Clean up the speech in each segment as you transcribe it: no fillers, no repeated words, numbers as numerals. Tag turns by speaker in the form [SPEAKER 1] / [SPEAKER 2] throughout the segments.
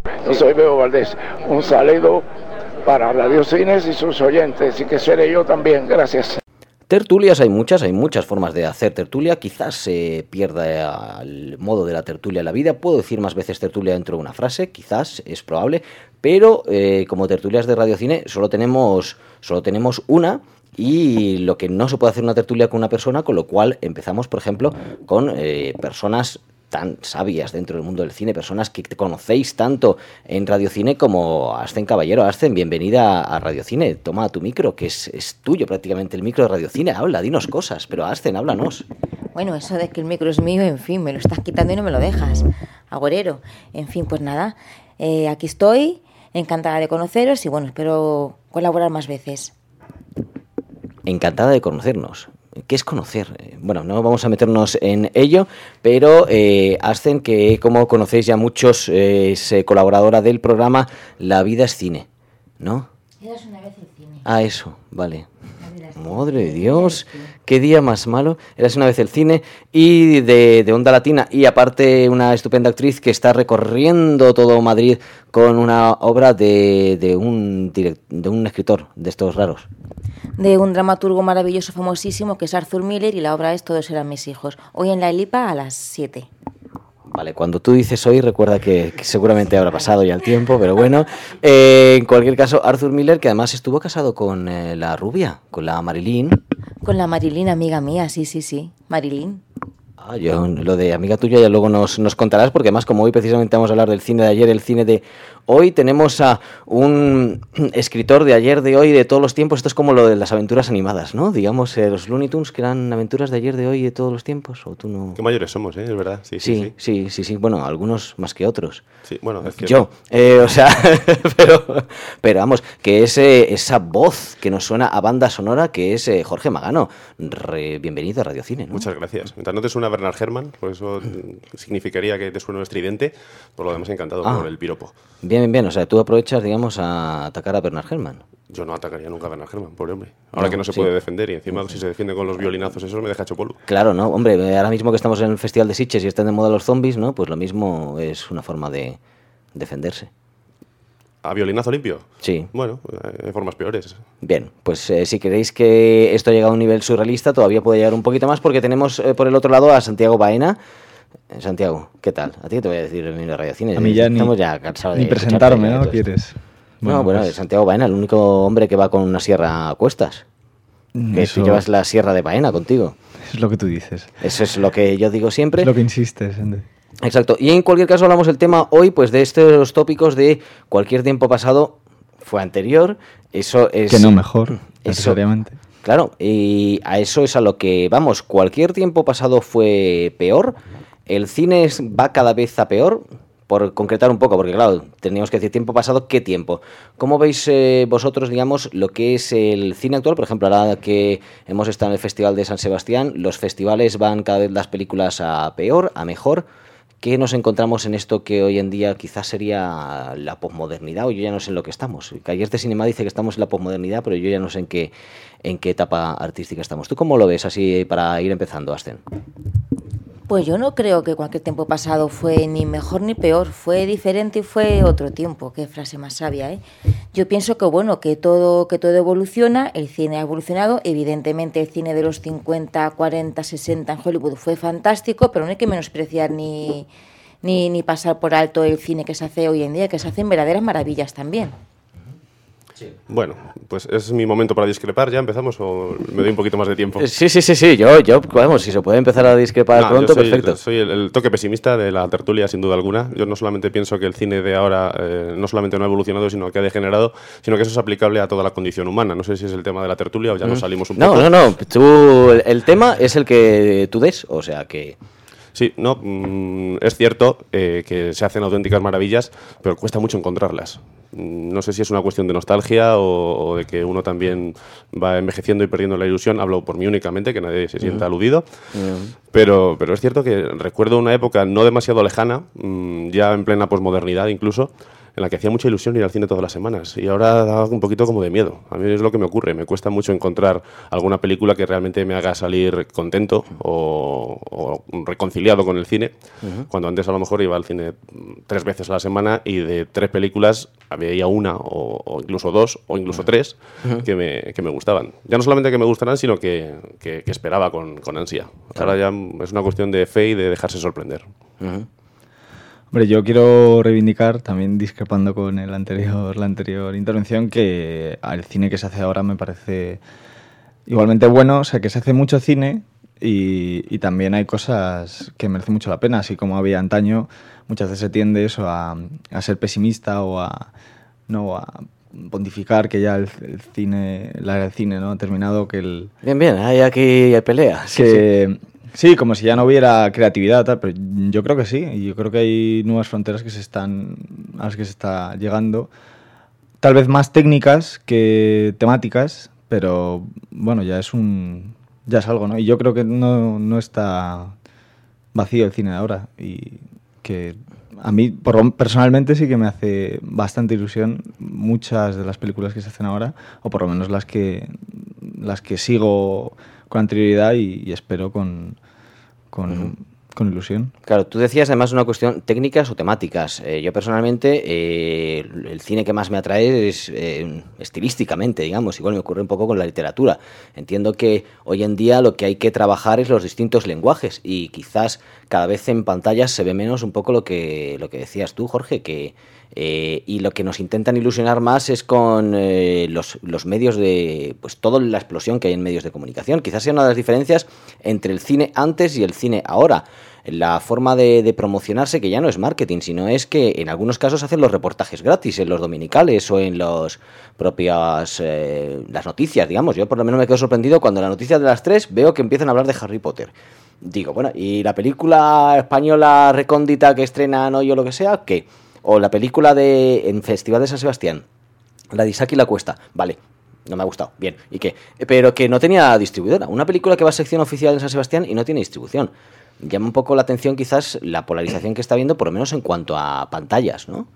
[SPEAKER 1] Yo soy Bebo Valdés. Un saludo para Radio Cines y sus oyentes, y que seré yo también. Gracias.
[SPEAKER 2] Tertulias hay muchas formas de hacer tertulia. Quizás se pierda el modo de la tertulia en la vida. Puedo decir más veces tertulia dentro de una frase, quizás, es probable. Pero como tertulias de Radio Cine solo tenemos una. Y lo que no se puede hacer una tertulia con una persona, con lo cual empezamos, por ejemplo, con personas tan sabias dentro del mundo del cine, personas que te conocéis tanto en Radio Cine como Ascen Caballero. Ascen, bienvenida a Radio Cine. Toma tu micro, que es tuyo prácticamente el micro de Radio Cine. Habla, dinos cosas, pero Ascen, háblanos.
[SPEAKER 3] Bueno, eso de que el micro es mío, en fin, me lo estás quitando y no me lo dejas, agorero. En fin, pues nada, aquí estoy, encantada de conoceros y bueno, espero colaborar más veces.
[SPEAKER 2] Encantada de conocernos. ¿Qué es conocer? Bueno, no vamos a meternos en ello, pero Ascen, que como conocéis ya muchos, es colaboradora del programa La Vida es Cine, ¿no?
[SPEAKER 3] Eras una vez el cine.
[SPEAKER 2] Ah, eso, vale. Madre de Dios, qué día más malo. Eras una vez el cine y de Onda Latina, y aparte una estupenda actriz que está recorriendo todo Madrid con una obra de un escritor de estos raros.
[SPEAKER 3] De un dramaturgo maravilloso, famosísimo, que es Arthur Miller, y la obra es Todos eran mis hijos. Hoy en la Elipa a las 7.
[SPEAKER 2] Vale, cuando tú dices hoy, recuerda que seguramente habrá pasado ya el tiempo, pero bueno. En cualquier caso, Arthur Miller, que además estuvo casado con la rubia, con la Marilyn.
[SPEAKER 3] Con la Marilyn, amiga mía, sí, Marilyn.
[SPEAKER 2] Ah, yo, lo de amiga tuya ya luego nos contarás, porque además como hoy precisamente vamos a hablar del cine de ayer, el cine de hoy, tenemos a un escritor de ayer, de hoy, de todos los tiempos. Esto es como lo de las aventuras animadas, ¿no? Digamos, los Looney Tunes, que eran aventuras de ayer, de hoy y de todos los tiempos, ¿o tú no?
[SPEAKER 4] Qué mayores somos, es verdad. Sí.
[SPEAKER 2] Bueno, algunos más que otros.
[SPEAKER 4] Sí, bueno, es que...
[SPEAKER 2] Yo, o sea, pero vamos, que esa voz que nos suena a banda sonora, que es Jorge Magano. Bienvenido a Radio Cine, ¿no?
[SPEAKER 4] Muchas gracias. Mientras no te suena Bernard Herrmann, por eso significaría que te suena estridente, por lo demás encantado por el piropo.
[SPEAKER 2] Bien, o sea, tú aprovechas, digamos, a atacar a Bernard Herrmann.
[SPEAKER 4] Yo no atacaría nunca a Bernard Herrmann, pobre hombre. Ahora que no se puede defender, y encima si se defiende con los violinazos esos me deja hecho polvo.
[SPEAKER 2] Claro, ¿no? Hombre, ahora mismo que estamos en el Festival de Sitges y están de moda los zombies, ¿no? Pues lo mismo es una forma de defenderse.
[SPEAKER 4] ¿A violinazo limpio?
[SPEAKER 2] Sí.
[SPEAKER 4] Bueno, hay formas peores.
[SPEAKER 2] Bien, pues si queréis que esto llegue a un nivel surrealista, todavía puede llegar un poquito más, porque tenemos por el otro lado a Santiago Baena. Santiago, ¿qué tal? A ti te voy a decir en Radio Cine.
[SPEAKER 5] A mí ya
[SPEAKER 2] estamos ya cansados
[SPEAKER 5] ni presentarme, ¿no? ¿Quieres?
[SPEAKER 2] Bueno, pues Santiago Baena, el único hombre que va con una sierra a cuestas. Que tú llevas la sierra de Baena contigo.
[SPEAKER 5] Es lo que tú dices.
[SPEAKER 2] Eso es lo que yo digo siempre.
[SPEAKER 5] Es lo que insistes.
[SPEAKER 2] Exacto. Y en cualquier caso hablamos del tema hoy, pues de estos tópicos de cualquier tiempo pasado fue anterior. Eso es...
[SPEAKER 5] Que no mejor, necesariamente.
[SPEAKER 2] Claro, y a eso es a lo que vamos. Cualquier tiempo pasado fue peor. El cine va cada vez a peor. Por concretar un poco, porque claro, teníamos que decir tiempo pasado, ¿qué tiempo? ¿Cómo veis vosotros, digamos, lo que es el cine actual? Por ejemplo, ahora que hemos estado en el Festival de San Sebastián, los festivales van cada vez las películas a peor, a mejor. ¿Qué nos encontramos en esto que hoy en día quizás sería la posmodernidad? O yo ya no sé en lo que estamos. Ayer de Cinema dice que estamos en la posmodernidad, pero yo ya no sé en qué etapa artística estamos. ¿Tú cómo lo ves así para ir empezando, Ascen?
[SPEAKER 3] Pues yo no creo que cualquier tiempo pasado fue ni mejor ni peor, fue diferente y fue otro tiempo. Qué frase más sabia, ¿eh? Yo pienso que bueno, que todo evoluciona, el cine ha evolucionado, evidentemente el cine de los 50, 40, 60 en Hollywood fue fantástico, pero no hay que menospreciar ni pasar por alto el cine que se hace hoy en día, que se hacen verdaderas maravillas también.
[SPEAKER 4] Sí. Bueno, pues es mi momento para discrepar. ¿Ya empezamos o me doy un poquito más de tiempo?
[SPEAKER 2] Sí. Yo vamos, si se puede empezar a discrepar pronto, perfecto.
[SPEAKER 4] Soy el toque pesimista de la tertulia, sin duda alguna. Yo no solamente pienso que el cine de ahora no solamente no ha evolucionado, sino que ha degenerado, sino que eso es aplicable a toda la condición humana. No sé si es el tema de la tertulia o ya nos salimos un poco.
[SPEAKER 2] No. El tema es el que tú des, o sea que...
[SPEAKER 4] Sí, no, es cierto que se hacen auténticas maravillas, pero cuesta mucho encontrarlas. No sé si es una cuestión de nostalgia o de que uno también va envejeciendo y perdiendo la ilusión. Hablo por mí únicamente, que nadie se sienta aludido. Pero es cierto que recuerdo una época no demasiado lejana, ya en plena posmodernidad incluso, en la que hacía mucha ilusión ir al cine todas las semanas y ahora da un poquito como de miedo. A mí es lo que me ocurre, me cuesta mucho encontrar alguna película que realmente me haga salir contento o reconciliado con el cine, cuando antes a lo mejor iba al cine 3 veces a la semana y de 3 películas veía una o incluso 2 o incluso 3 que me gustaban. Ya no solamente que me gustaran, sino que esperaba con ansia. Claro. Ahora ya es una cuestión de fe y de dejarse sorprender.
[SPEAKER 5] Hombre, yo quiero reivindicar, también discrepando con la anterior intervención, que el cine que se hace ahora me parece igualmente bueno, o sea, que se hace mucho cine y también hay cosas que merecen mucho la pena, así como había antaño, muchas veces se tiende eso a ser pesimista o a pontificar que ya el cine, la era del cine, ¿no? Ha terminado, que el...
[SPEAKER 2] Bien, hay pelea.
[SPEAKER 5] Sí, como si ya no hubiera creatividad, tal, pero yo creo que sí, y yo creo que hay nuevas fronteras a las que se está llegando, tal vez más técnicas que temáticas, pero bueno, ya es algo, ¿no? Y yo creo que no está vacío el cine de ahora, y que a mí personalmente sí que me hace bastante ilusión muchas de las películas que se hacen ahora, o por lo menos las que sigo con anterioridad y espero con ilusión.
[SPEAKER 2] Claro, tú decías además una cuestión técnicas o temáticas. Yo personalmente el cine que más me atrae es estilísticamente, digamos, igual me ocurre un poco con la literatura. Entiendo que hoy en día lo que hay que trabajar es los distintos lenguajes y quizás cada vez en pantallas se ve menos un poco lo que decías tú, Jorge, y lo que nos intentan ilusionar más es con los medios de... pues toda la explosión que hay en medios de comunicación. Quizás sea una de las diferencias entre el cine antes y el cine ahora. La forma de promocionarse, que ya no es marketing, sino es que en algunos casos hacen los reportajes gratis en los dominicales o en los propias las noticias, digamos. Yo por lo menos me quedo sorprendido cuando en las noticias de las 3 veo que empiezan a hablar de Harry Potter. Digo, bueno, ¿y la película española recóndita que estrenan hoy o lo que sea? ¿Qué? O la película en Festival de San Sebastián, la de Isaac y la Cuesta. Vale, no me ha gustado. Bien, ¿y qué? Pero que no tenía distribuidora. Una película que va a sección oficial en San Sebastián y no tiene distribución. Llama un poco la atención quizás la polarización que está habiendo, por lo menos en cuanto a pantallas, ¿no?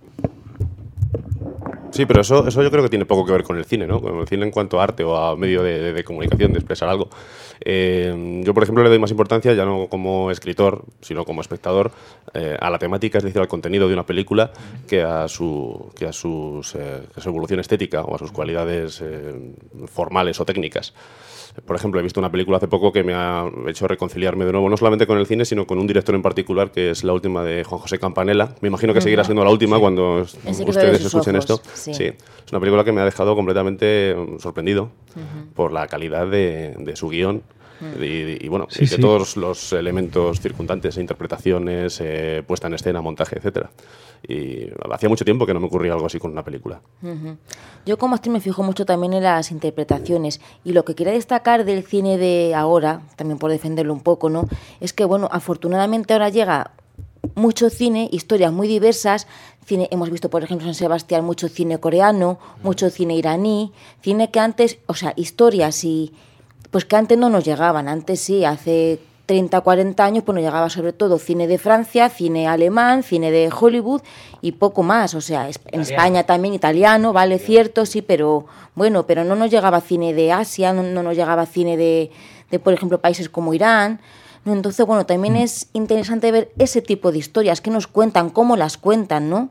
[SPEAKER 4] Sí, pero eso yo creo que tiene poco que ver con el cine, ¿no? Con el cine en cuanto a arte o a medio de comunicación, de expresar algo. Yo, por ejemplo, le doy más importancia, ya no como escritor, sino como espectador, a la temática, es decir, al contenido de una película, que a su evolución estética o a sus cualidades formales o técnicas. Por ejemplo, he visto una película hace poco que me ha hecho reconciliarme de nuevo, no solamente con el cine, sino con un director en particular, que es la última de Juan José Campanella. Me imagino que seguirá siendo la última cuando ustedes escuchen esto. Sí, es una película que me ha dejado completamente sorprendido por la calidad de su guión. Y bueno, y de todos los elementos circundantes, interpretaciones, puesta en escena, montaje, etcétera. Y hacía mucho tiempo que no me ocurría algo así con una película.
[SPEAKER 3] Yo como actriz me fijo mucho también en las interpretaciones, y lo que quería destacar del cine de ahora, también por defenderlo un poco, ¿no? Es que, bueno, afortunadamente ahora llega mucho cine, historias muy diversas. Hemos visto, por ejemplo, en San Sebastián mucho cine coreano, mucho cine iraní, cine que antes, o sea, historias pues que antes no nos llegaban. Antes sí, hace 30, 40 años, pues nos llegaba sobre todo cine de Francia, cine alemán, cine de Hollywood y poco más. O sea, en España también italiano, vale, cierto, sí, pero bueno, pero no nos llegaba cine de Asia, no nos llegaba cine de, por ejemplo, países como Irán. Entonces, bueno, también es interesante ver ese tipo de historias, que nos cuentan, cómo las cuentan, ¿no?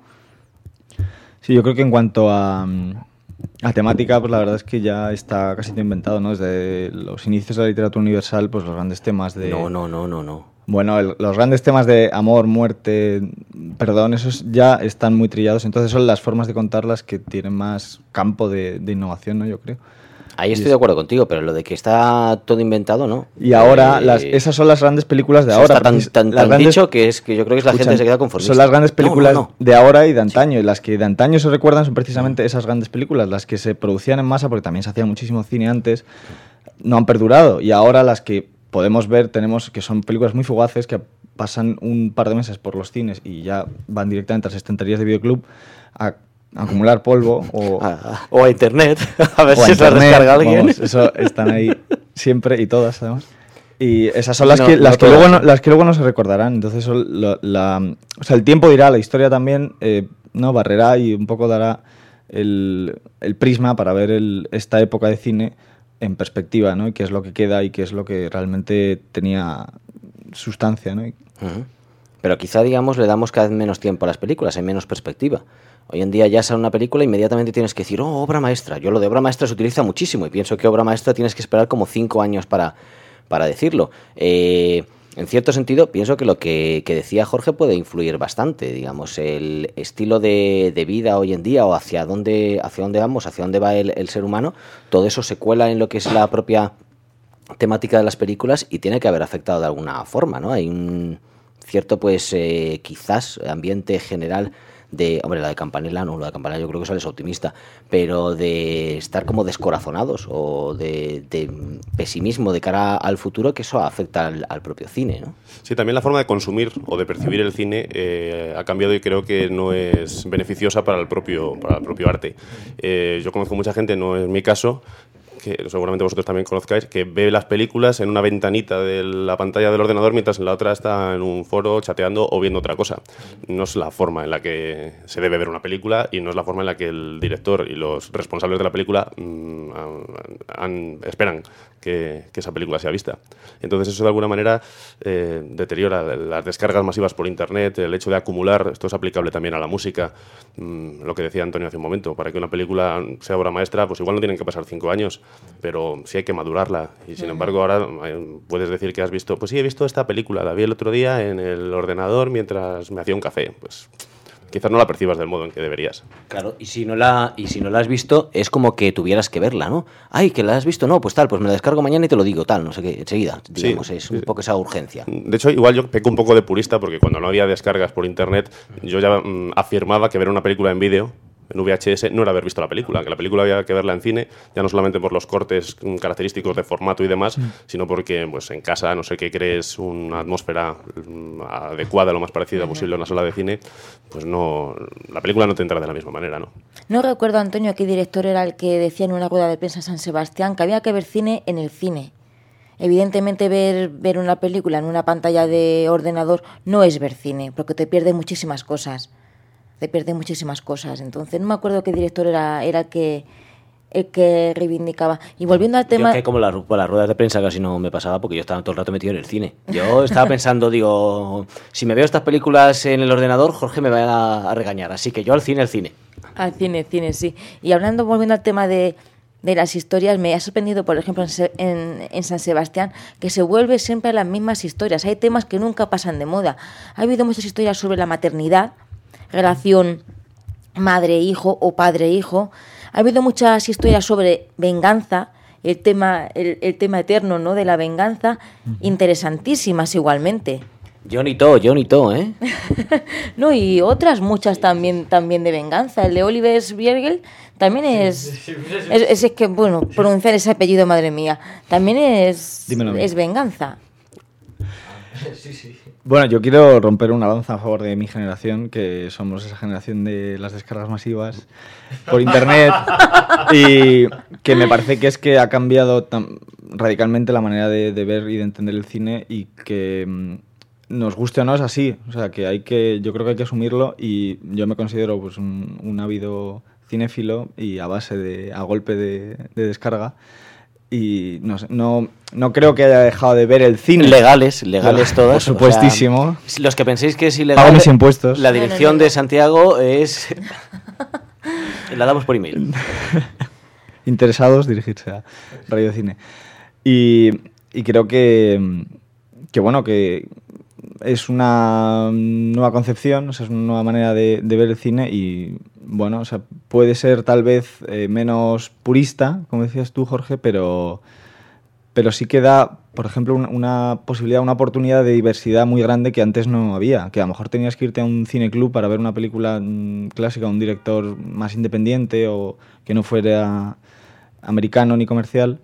[SPEAKER 5] Sí, yo creo que en cuanto a temática, pues la verdad es que ya está casi todo inventado, ¿no? Desde los inicios de la literatura universal, pues los grandes temas de...
[SPEAKER 2] No.
[SPEAKER 5] Bueno, los grandes temas de amor, muerte, perdón, esos ya están muy trillados. Entonces son las formas de contarlas que tienen más campo de innovación, ¿no? Yo creo.
[SPEAKER 2] Ahí estoy de acuerdo contigo, pero lo de que está todo inventado, ¿no?
[SPEAKER 5] Y ahora, esas son las grandes películas de ahora.
[SPEAKER 2] Está tan grandes, dicho que yo creo que la gente se queda conformista.
[SPEAKER 5] Son las grandes películas de ahora y de antaño. Y las que de antaño se recuerdan son precisamente esas grandes películas. Las que se producían en masa, porque también se hacía muchísimo cine antes, no han perdurado. Y ahora las que podemos ver, tenemos que son películas muy fugaces, que pasan un par de meses por los cines y ya van directamente a las estanterías de videoclub a acumular polvo
[SPEAKER 2] o a internet, a ver si se descarga alguien.
[SPEAKER 5] Vamos, eso están ahí siempre y todas, además. Y esas son las que luego no se recordarán. Entonces, o sea, el tiempo dirá, la historia también ¿no? Barrerá y un poco dará el prisma para ver esta época de cine en perspectiva, ¿no? Y qué es lo que queda y qué es lo que realmente tenía sustancia, ¿no?
[SPEAKER 2] Uh-huh. Pero quizá, digamos, le damos cada vez menos tiempo a las películas, hay menos perspectiva. Hoy en día ya sale una película, inmediatamente tienes que decir, oh, obra maestra. Yo lo de obra maestra se utiliza muchísimo y pienso que obra maestra tienes que esperar como 5 años para decirlo. En cierto sentido, pienso que lo que decía Jorge puede influir bastante, digamos, el estilo de vida hoy en día o hacia dónde vamos, hacia dónde va el ser humano, todo eso se cuela en lo que es la propia temática de las películas y tiene que haber afectado de alguna forma, ¿no? Hay un cierto, pues, quizás ambiente general de, hombre, la de Campanella no, la de Campanella yo creo que sales optimista, pero de estar como descorazonados o de pesimismo de cara al futuro, que eso afecta al propio cine, ¿no?
[SPEAKER 4] Sí, también la forma de consumir o de percibir el cine ha cambiado y creo que no es beneficiosa para el propio arte. Yo conozco mucha gente, no es mi caso, que seguramente vosotros también conozcáis, que ve las películas en una ventanita de la pantalla del ordenador mientras en la otra está en un foro chateando o viendo otra cosa. No es la forma en la que se debe ver una película y no es la forma en la que el director y los responsables de la película esperan que esa película sea vista. Entonces eso de alguna manera deteriora las descargas masivas por internet, el hecho de acumular, esto es aplicable también a la música, lo que decía Antonio hace un momento, para que una película sea obra maestra, pues igual no tienen que pasar 5 años, pero sí hay que madurarla y sin embargo ahora puedes decir que has visto, pues sí, he visto esta película, la vi el otro día en el ordenador mientras me hacía un café, pues quizás no la percibas del modo en que deberías.
[SPEAKER 2] Claro, y si no la has visto, es como que tuvieras que verla, ¿no? Ay, que la has visto, no, pues tal, pues me la descargo mañana y te lo digo, tal, no sé qué, enseguida, digamos, sí, es un poco esa urgencia.
[SPEAKER 4] De hecho, igual yo peco un poco de purista, porque cuando no había descargas por internet, yo ya afirmaba que ver una película en vídeo, en VHS, no era haber visto la película, que la película había que verla en cine, ya no solamente por los cortes característicos de formato y demás, sino porque pues en casa, no sé qué crees, una atmósfera adecuada, lo más parecida posible a una sala de cine, pues no, la película no te entra de la misma manera, ¿no?
[SPEAKER 3] No recuerdo, Antonio, qué director era el que decía en una rueda de prensa en San Sebastián que había que ver cine en el cine. Evidentemente ver una película en una pantalla de ordenador no es ver cine, porque te pierde muchísimas cosas. Entonces no me acuerdo qué director era el que reivindicaba. Y volviendo al tema...
[SPEAKER 2] Yo que como las ruedas de prensa casi no me pasaba porque yo estaba todo el rato metido en el cine. Yo estaba pensando, digo, si me veo estas películas en el ordenador, Jorge me va a regañar. Así que yo al cine.
[SPEAKER 3] Al cine, sí. Y volviendo al tema de las historias, me ha sorprendido, por ejemplo, en San Sebastián, que se vuelve siempre a las mismas historias. Hay temas que nunca pasan de moda. Ha habido muchas historias sobre la maternidad, relación madre-hijo o padre-hijo. Ha habido muchas historias sobre venganza, el tema eterno, ¿no?, de la venganza, interesantísimas igualmente.
[SPEAKER 2] Johnny To, ¿eh?
[SPEAKER 3] No, y otras muchas también de venganza. El de Oliver Biergel también es que, bueno, pronunciar ese apellido, madre mía, también es venganza.
[SPEAKER 5] Sí. Bueno, yo quiero romper una lanza a favor de mi generación, que somos esa generación de las descargas masivas por internet y que me parece que es que ha cambiado radicalmente la manera de ver y de entender el cine y que nos guste o no es así. O sea, que yo creo que hay que asumirlo y yo me considero pues un ávido cinéfilo y a golpe de descarga. Y no sé, no creo que haya dejado de ver el cine.
[SPEAKER 2] Legales todas.
[SPEAKER 5] Por supuestísimo.
[SPEAKER 2] O sea, los que penséis que es ilegal,
[SPEAKER 5] pago mis impuestos.
[SPEAKER 2] La dirección de Santiago es... la damos por email.
[SPEAKER 5] Interesados, dirigirse a Radio Cine. Y creo que bueno, que es una nueva concepción, o sea, es una nueva manera de ver el cine y, bueno, o sea, puede ser tal vez menos purista, como decías tú, Jorge, pero sí que da, por ejemplo, una posibilidad, una oportunidad de diversidad muy grande que antes no había, que a lo mejor tenías que irte a un cineclub para ver una película clásica, un director más independiente o que no fuera americano ni comercial.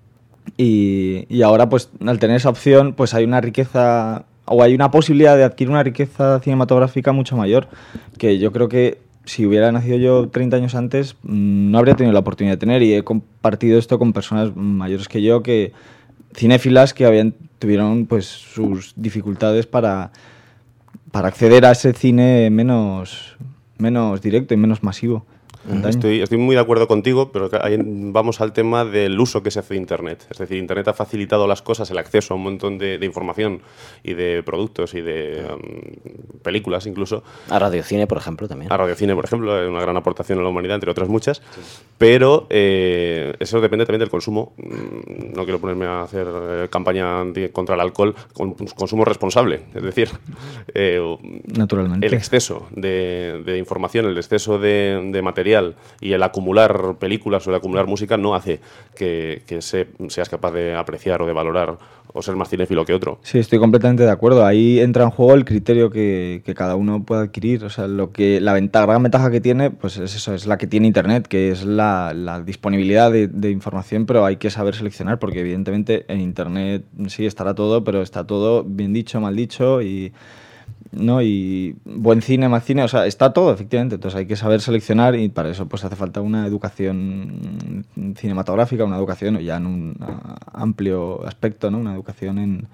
[SPEAKER 5] Y ahora, pues, al tener esa opción, pues hay una riqueza... o hay una posibilidad de adquirir una riqueza cinematográfica mucho mayor, que yo creo que si hubiera nacido yo 30 años antes no habría tenido la oportunidad de tener, y he compartido esto con personas mayores que yo, que cinéfilas que tuvieron pues sus dificultades para acceder a ese cine menos menos directo y menos masivo.
[SPEAKER 4] Estoy muy de acuerdo contigo, pero ahí vamos al tema del uso que se hace de Internet. Es decir, Internet ha facilitado las cosas, el acceso a un montón de información y de productos y de películas incluso.
[SPEAKER 2] A radiocine, por ejemplo, también.
[SPEAKER 4] A radiocine, por ejemplo, es una gran aportación a la humanidad, entre otras muchas. Sí. Pero eso depende también del consumo. No quiero ponerme a hacer campaña contra el alcohol, con consumo responsable. Es decir,
[SPEAKER 5] naturalmente,
[SPEAKER 4] el exceso de información, el exceso de material y el acumular películas o el acumular música no hace que seas capaz de apreciar o de valorar o ser más cinéfilo que otro.
[SPEAKER 5] Sí, estoy completamente de acuerdo. Ahí entra en juego el criterio que cada uno puede adquirir. O sea, la gran ventaja que tiene, pues es eso, es la que tiene Internet, que es la disponibilidad de información, pero hay que saber seleccionar, porque evidentemente en Internet sí estará todo, pero está todo bien dicho, mal dicho ¿no? Y buen cine, mal cine, o sea, está todo, efectivamente. Entonces hay que saber seleccionar y para eso pues hace falta una educación cinematográfica, una educación ya en un amplio aspecto, ¿no? Una educación en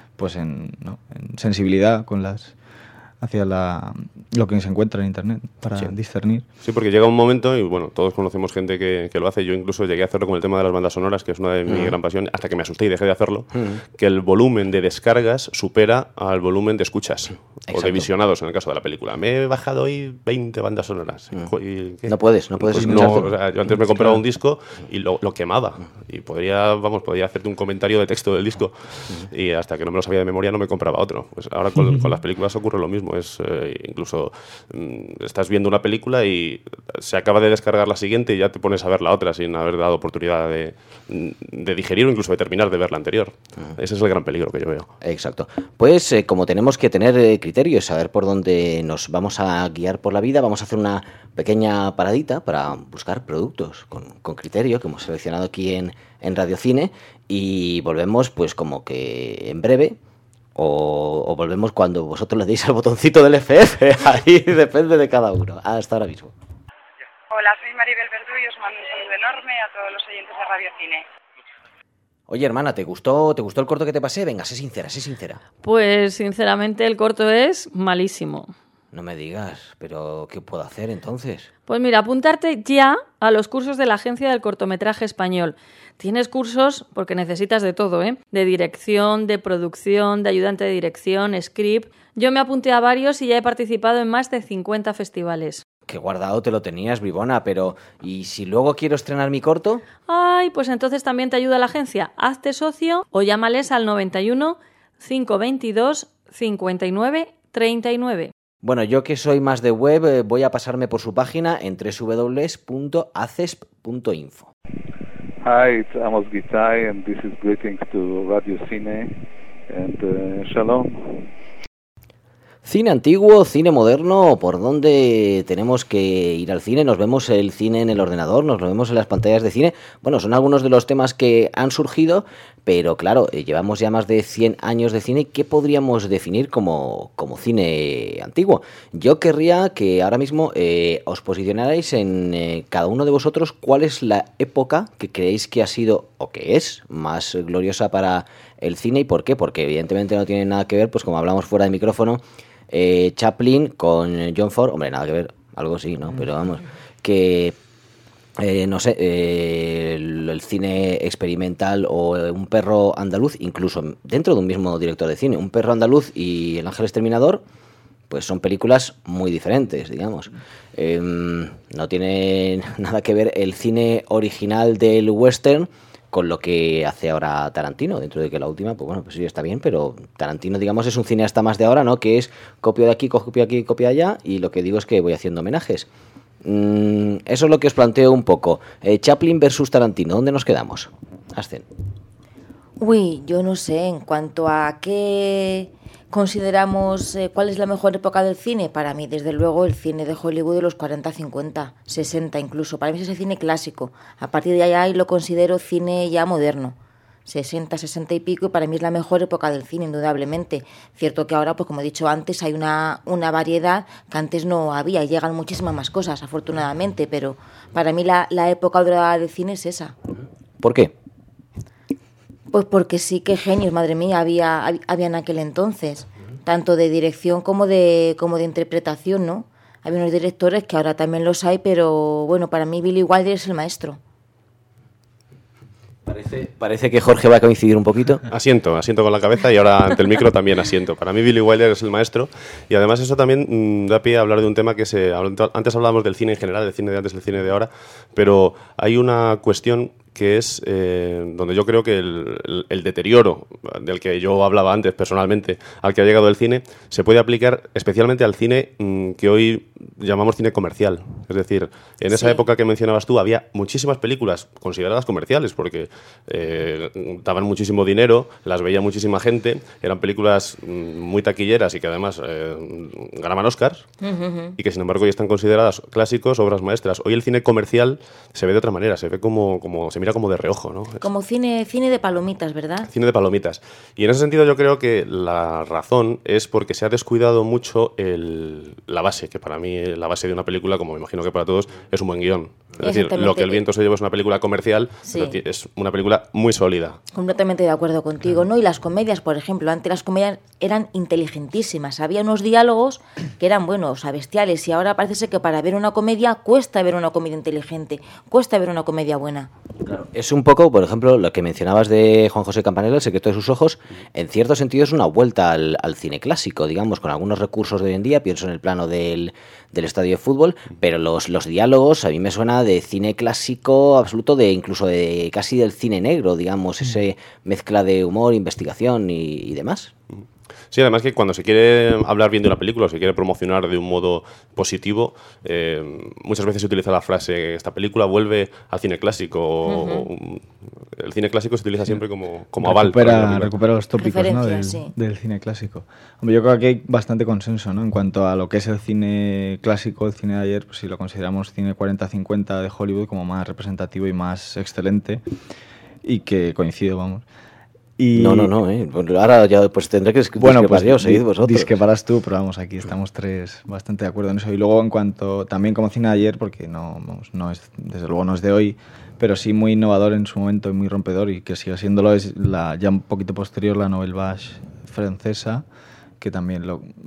[SPEAKER 5] sensibilidad hacia lo que se encuentra en Internet para discernir.
[SPEAKER 4] Sí, porque llega un momento, y bueno, todos conocemos gente que lo hace, yo incluso llegué a hacerlo con el tema de las bandas sonoras, que es una de mi gran pasión, hasta que me asusté y dejé de hacerlo, que el volumen de descargas supera al volumen de escuchas. Exacto. O de visionados en el caso de la película. Me he bajado hoy 20 bandas sonoras.
[SPEAKER 2] No puedes
[SPEAKER 4] pues
[SPEAKER 2] escucharte.
[SPEAKER 4] O sea, yo antes me compraba un disco y lo quemaba. Y podría hacerte un comentario de texto del disco. Y hasta que no me lo sabía de memoria no me compraba otro. Pues ahora con las películas ocurre lo mismo. Incluso estás viendo una película y se acaba de descargar la siguiente y ya te pones a ver la otra sin haber dado oportunidad de digerir o incluso de terminar de ver la anterior. Ese es el gran peligro que yo veo.
[SPEAKER 2] Exacto. Pues como tenemos que tener criterio y saber por dónde nos vamos a guiar por la vida, vamos a hacer una pequeña paradita para buscar productos con criterio que hemos seleccionado aquí en Radiocine y volvemos pues como que en breve. O volvemos cuando vosotros le deis al botoncito del FF. Ahí depende de cada uno. Hasta ahora mismo.
[SPEAKER 6] Hola, soy Maribel Verdú y os mando un saludo enorme a todos los oyentes de Radio Cine.
[SPEAKER 2] Oye, hermana, ¿te gustó el corto que te pasé? Venga, sé sincera.
[SPEAKER 7] Pues, sinceramente, el corto es malísimo.
[SPEAKER 2] No me digas, pero ¿qué puedo hacer entonces?
[SPEAKER 7] Pues mira, apuntarte ya a los cursos de la Agencia del Cortometraje Español. Tienes cursos, porque necesitas de todo, de dirección, de producción, de ayudante de dirección, script. Yo me apunté a varios y ya he participado en más de 50 festivales.
[SPEAKER 2] Qué guardado te lo tenías, bribona, pero ¿y si luego quiero estrenar mi corto?
[SPEAKER 7] Ay, pues entonces también te ayuda la agencia. Hazte socio o llámales al 91 522 59 39.
[SPEAKER 2] Bueno, yo que soy más de web, voy a pasarme por su página en www.acesp.info.
[SPEAKER 8] Hi, it's Amos Gitai, and this is greetings to Radio Cine, and shalom.
[SPEAKER 2] Cine antiguo, cine moderno, ¿por dónde tenemos que ir al cine? ¿Nos vemos el cine en el ordenador? ¿Nos lo vemos en las pantallas de cine? Bueno, son algunos de los temas que han surgido, pero claro, llevamos ya más de 100 años de cine. ¿Qué podríamos definir como cine antiguo? Yo querría que ahora mismo os posicionarais en cada uno de vosotros cuál es la época que creéis que ha sido o que es más gloriosa para el cine y por qué. Porque evidentemente no tiene nada que ver, pues como hablamos fuera de micrófono, Chaplin con John Ford, hombre, nada que ver, algo sí, ¿no? Pero vamos, que no sé, el cine experimental o un perro andaluz, incluso dentro de un mismo director de cine, un perro andaluz y El Ángel Exterminador, pues son películas muy diferentes, digamos. No tiene nada que ver el cine original del western con lo que hace ahora Tarantino, dentro de que la última, pues bueno, pues sí, está bien, pero Tarantino, digamos, es un cineasta más de ahora, ¿no? Que es copio de aquí, copio aquí, copio allá, y lo que digo es que voy haciendo homenajes. Eso es lo que os planteo un poco. Chaplin versus Tarantino, ¿dónde nos quedamos? Ascen.
[SPEAKER 3] Uy, yo no sé, en cuanto a qué consideramos cuál es la mejor época del cine, para mí, desde luego, el cine de Hollywood de los 40, 50, 60 incluso. Para mí es el cine clásico. A partir de allá lo considero cine ya moderno. 60, 60 y pico, y para mí es la mejor época del cine, indudablemente. Cierto que ahora, pues como he dicho antes, hay una variedad que antes no había y llegan muchísimas más cosas, afortunadamente, pero para mí la época dorada del cine es esa.
[SPEAKER 2] ¿Por qué?
[SPEAKER 3] Pues porque sí que genios, madre mía, había en aquel entonces, tanto de dirección como de interpretación, ¿no? Había unos directores que ahora también los hay, pero bueno, para mí Billy Wilder es el maestro.
[SPEAKER 2] Parece que Jorge va a coincidir un poquito.
[SPEAKER 4] Asiento con la cabeza y ahora ante el micro también asiento. Para mí Billy Wilder es el maestro y además eso también da pie a hablar de un tema que antes hablábamos del cine en general, del cine de antes, del cine de ahora, pero hay una cuestión que es donde yo creo que el deterioro del que yo hablaba antes personalmente al que ha llegado el cine se puede aplicar especialmente al cine que hoy llamamos cine comercial. Es decir, en esa época que mencionabas tú había muchísimas películas consideradas comerciales porque daban muchísimo dinero, las veía muchísima gente, eran películas muy taquilleras y que además ganaban Oscars y que sin embargo hoy están consideradas clásicos, obras maestras. Hoy el cine comercial se ve de otra manera, se ve se mira como de reojo, ¿no?
[SPEAKER 3] Como cine de palomitas, ¿verdad?
[SPEAKER 4] Cine de palomitas. Y en ese sentido yo creo que la razón es porque se ha descuidado mucho la base, que para mí la base de una película, como me imagino que para todos, es un buen guión. Es decir, Lo que el viento se lleva es una película comercial, pero es una película muy sólida.
[SPEAKER 3] Completamente de acuerdo contigo, ¿no? Y las comedias, por ejemplo, antes las comedias eran inteligentísimas, había unos diálogos que eran buenos, bestiales, y ahora parece ser que para ver una comedia cuesta ver una comedia inteligente, cuesta ver una comedia buena.
[SPEAKER 2] Claro. Es un poco, por ejemplo, lo que mencionabas de Juan José Campanella, El secreto de sus ojos, en cierto sentido es una vuelta al cine clásico, digamos, con algunos recursos de hoy en día, pienso en el plano del estadio de fútbol, pero los diálogos a mí me suena de cine clásico absoluto, incluso de casi del cine negro, digamos, ese mezcla de humor, investigación y demás.
[SPEAKER 4] Sí, además que cuando se quiere hablar bien de una película o se quiere promocionar de un modo positivo, muchas veces se utiliza la frase esta película vuelve al cine clásico. El cine clásico se utiliza siempre como aval.
[SPEAKER 5] Recupera los tópicos, ¿no? del cine clásico. Hombre, yo creo que hay bastante consenso, ¿no? En cuanto a lo que es el cine clásico, el cine de ayer, pues si lo consideramos cine 40-50 de Hollywood como más representativo y más excelente, y que coincido, vamos.
[SPEAKER 2] No, ahora ya pues tendré que discrepar yo, seguid vosotros.
[SPEAKER 5] Discreparás tú, pero vamos, aquí estamos tres bastante de acuerdo en eso. Y luego en cuanto, también como cine de ayer, porque no es, desde luego no es de hoy, pero sí muy innovador en su momento y muy rompedor, y que sigue siéndolo, es ya un poquito posterior la Nouvelle Vague francesa, que también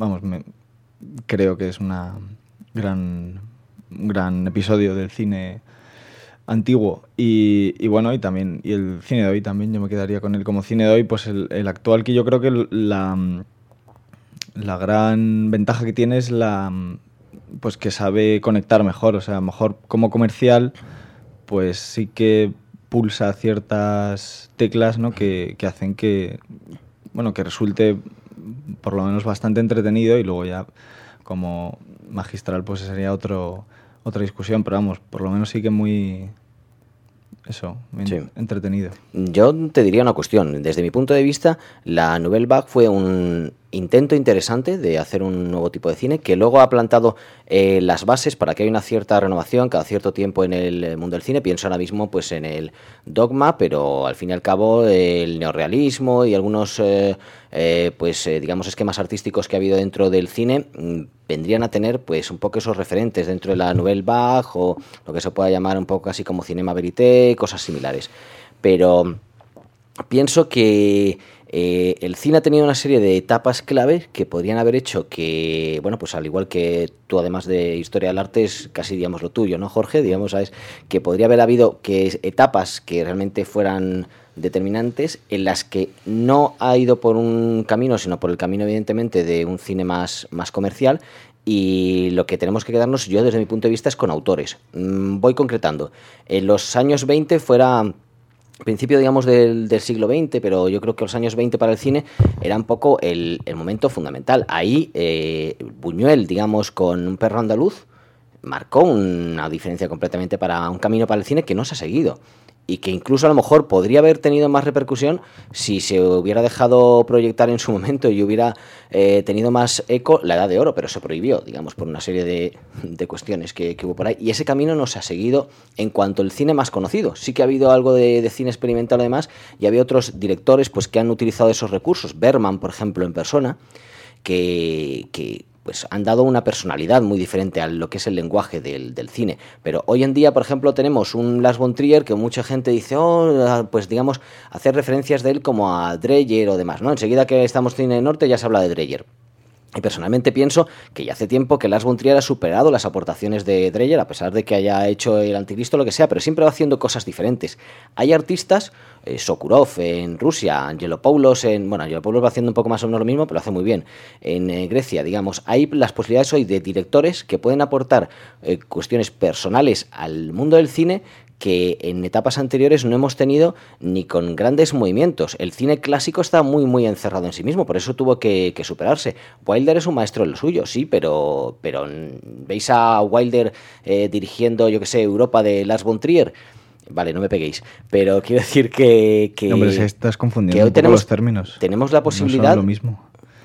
[SPEAKER 5] creo que es un gran episodio del cine antiguo y bueno, y el cine de hoy también, yo me quedaría con él como cine de hoy, pues el actual, que yo creo que la gran ventaja que tiene es pues que sabe conectar mejor, o sea, mejor como comercial, pues sí que pulsa ciertas teclas, ¿no? que hacen que resulte por lo menos bastante entretenido, y luego ya como magistral pues sería otra discusión, pero vamos, por lo menos sí que muy entretenido.
[SPEAKER 2] Yo te diría una cuestión. Desde mi punto de vista, la Nouvelle Vague fue un intento interesante de hacer un nuevo tipo de cine que luego ha plantado las bases para que haya una cierta renovación cada cierto tiempo en el mundo del cine. Pienso ahora mismo pues en el Dogma, pero al fin y al cabo el neorrealismo y algunos digamos esquemas artísticos que ha habido dentro del cine vendrían a tener pues un poco esos referentes dentro de la Nouvelle Vague, o lo que se pueda llamar un poco así como cinema verité, cosas similares. Pero pienso que el cine ha tenido una serie de etapas clave que podrían haber hecho que, bueno, pues al igual que tú, además de historia del arte, es casi, digamos, lo tuyo, ¿no, Jorge? Digamos, ¿sabes? Que podría haber habido etapas que realmente fueran determinantes, en las que no ha ido por un camino, sino por el camino, evidentemente, de un cine más comercial. Y lo que tenemos que quedarnos, yo desde mi punto de vista, es con autores. Voy concretando. En los años 20 fuera principio, digamos, del siglo XX, pero yo creo que los años 20 para el cine era un poco el momento fundamental. Ahí Buñuel, digamos, con Un perro andaluz, marcó una diferencia completamente para un camino para el cine que no se ha seguido, y que incluso a lo mejor podría haber tenido más repercusión si se hubiera dejado proyectar en su momento y hubiera tenido más eco La Edad de Oro, pero se prohibió, digamos, por una serie de cuestiones que hubo por ahí, y ese camino no se ha seguido en cuanto al cine más conocido. Sí que ha habido algo de cine experimental además, y había otros directores pues que han utilizado esos recursos. Berman, por ejemplo, en persona, que pues han dado una personalidad muy diferente a lo que es el lenguaje del cine. Pero hoy en día, por ejemplo, tenemos un Lars von Trier que mucha gente dice, pues digamos, hacer referencias de él como a Dreyer o demás, ¿no? Enseguida que estamos en Cine Norte ya se habla de Dreyer. Y personalmente pienso que ya hace tiempo que Lars von Trier ha superado las aportaciones de Dreyer, a pesar de que haya hecho el Anticristo, lo que sea, pero siempre va haciendo cosas diferentes. Hay artistas, Sokurov en Rusia, Angelopoulos Angelopoulos va haciendo un poco más o menos lo mismo, pero lo hace muy bien. En Grecia, digamos, hay las posibilidades hoy de directores que pueden aportar cuestiones personales al mundo del cine que en etapas anteriores no hemos tenido ni con grandes movimientos. El cine clásico está muy, muy encerrado en sí mismo, por eso tuvo que superarse. Wilder es un maestro en lo suyo, sí, pero ¿veis a Wilder dirigiendo, yo que sé, Europa de Lars von Trier? Vale, no me peguéis, pero quiero decir que
[SPEAKER 5] hombre, si estás confundiendo
[SPEAKER 2] un poco
[SPEAKER 5] los términos.
[SPEAKER 2] Tenemos la posibilidad...
[SPEAKER 5] No son lo mismo.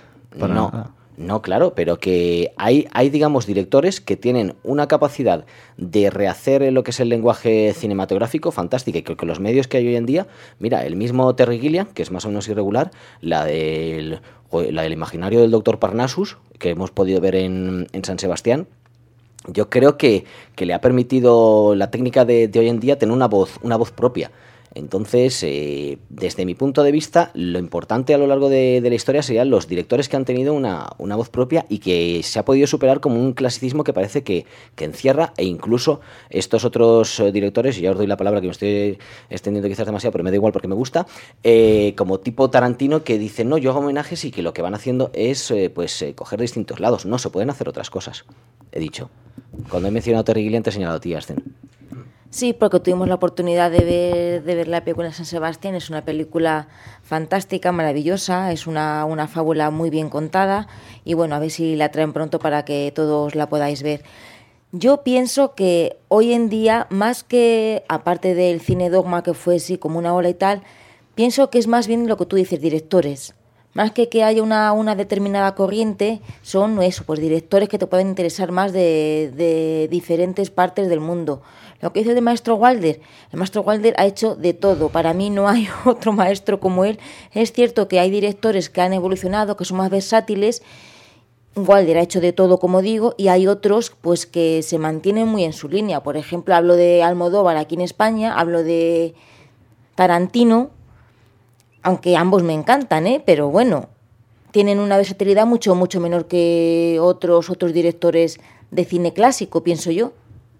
[SPEAKER 2] No, claro, pero que hay, digamos, directores que tienen una capacidad de rehacer lo que es el lenguaje cinematográfico fantástica, y que con los medios que hay hoy en día, mira, el mismo Terry Gilliam, que es más o menos irregular, la del imaginario del Dr. Parnassus, que hemos podido ver en San Sebastián, yo creo que le ha permitido la técnica de hoy en día tener una voz propia. Entonces, desde mi punto de vista, lo importante a lo largo de la historia serían los directores que han tenido una voz propia y que se ha podido superar como un clasicismo que parece que encierra, e incluso estos otros directores, y ya os doy la palabra que me estoy extendiendo quizás demasiado, pero me da igual porque me gusta, como tipo Tarantino, que dicen, no, yo hago homenajes, y que lo que van haciendo es coger distintos lados. No, se pueden hacer otras cosas, he dicho. Cuando he mencionado a Terry Gilliam te he señalado a ti, Ascen.
[SPEAKER 3] Sí, porque tuvimos la oportunidad de ver la película de San Sebastián. Es una película fantástica, maravillosa, es una fábula muy bien contada, y bueno, a ver si la traen pronto para que todos la podáis ver. Yo pienso que hoy en día, más que, aparte del cine dogma que fue sí como una ola y tal, pienso que es más bien lo que tú dices, directores. Más que haya una determinada corriente, son eso, pues directores que te pueden interesar más de diferentes partes del mundo. Lo que dice el maestro Wilder ha hecho de todo. Para mí no hay otro maestro como él. Es cierto que hay directores que han evolucionado, que son más versátiles. Wilder ha hecho de todo, como digo, y hay otros pues que se mantienen muy en su línea. Por ejemplo, hablo de Almodóvar aquí en España, hablo de Tarantino, aunque ambos me encantan, pero bueno, tienen una versatilidad mucho menor que otros directores de cine clásico, pienso yo.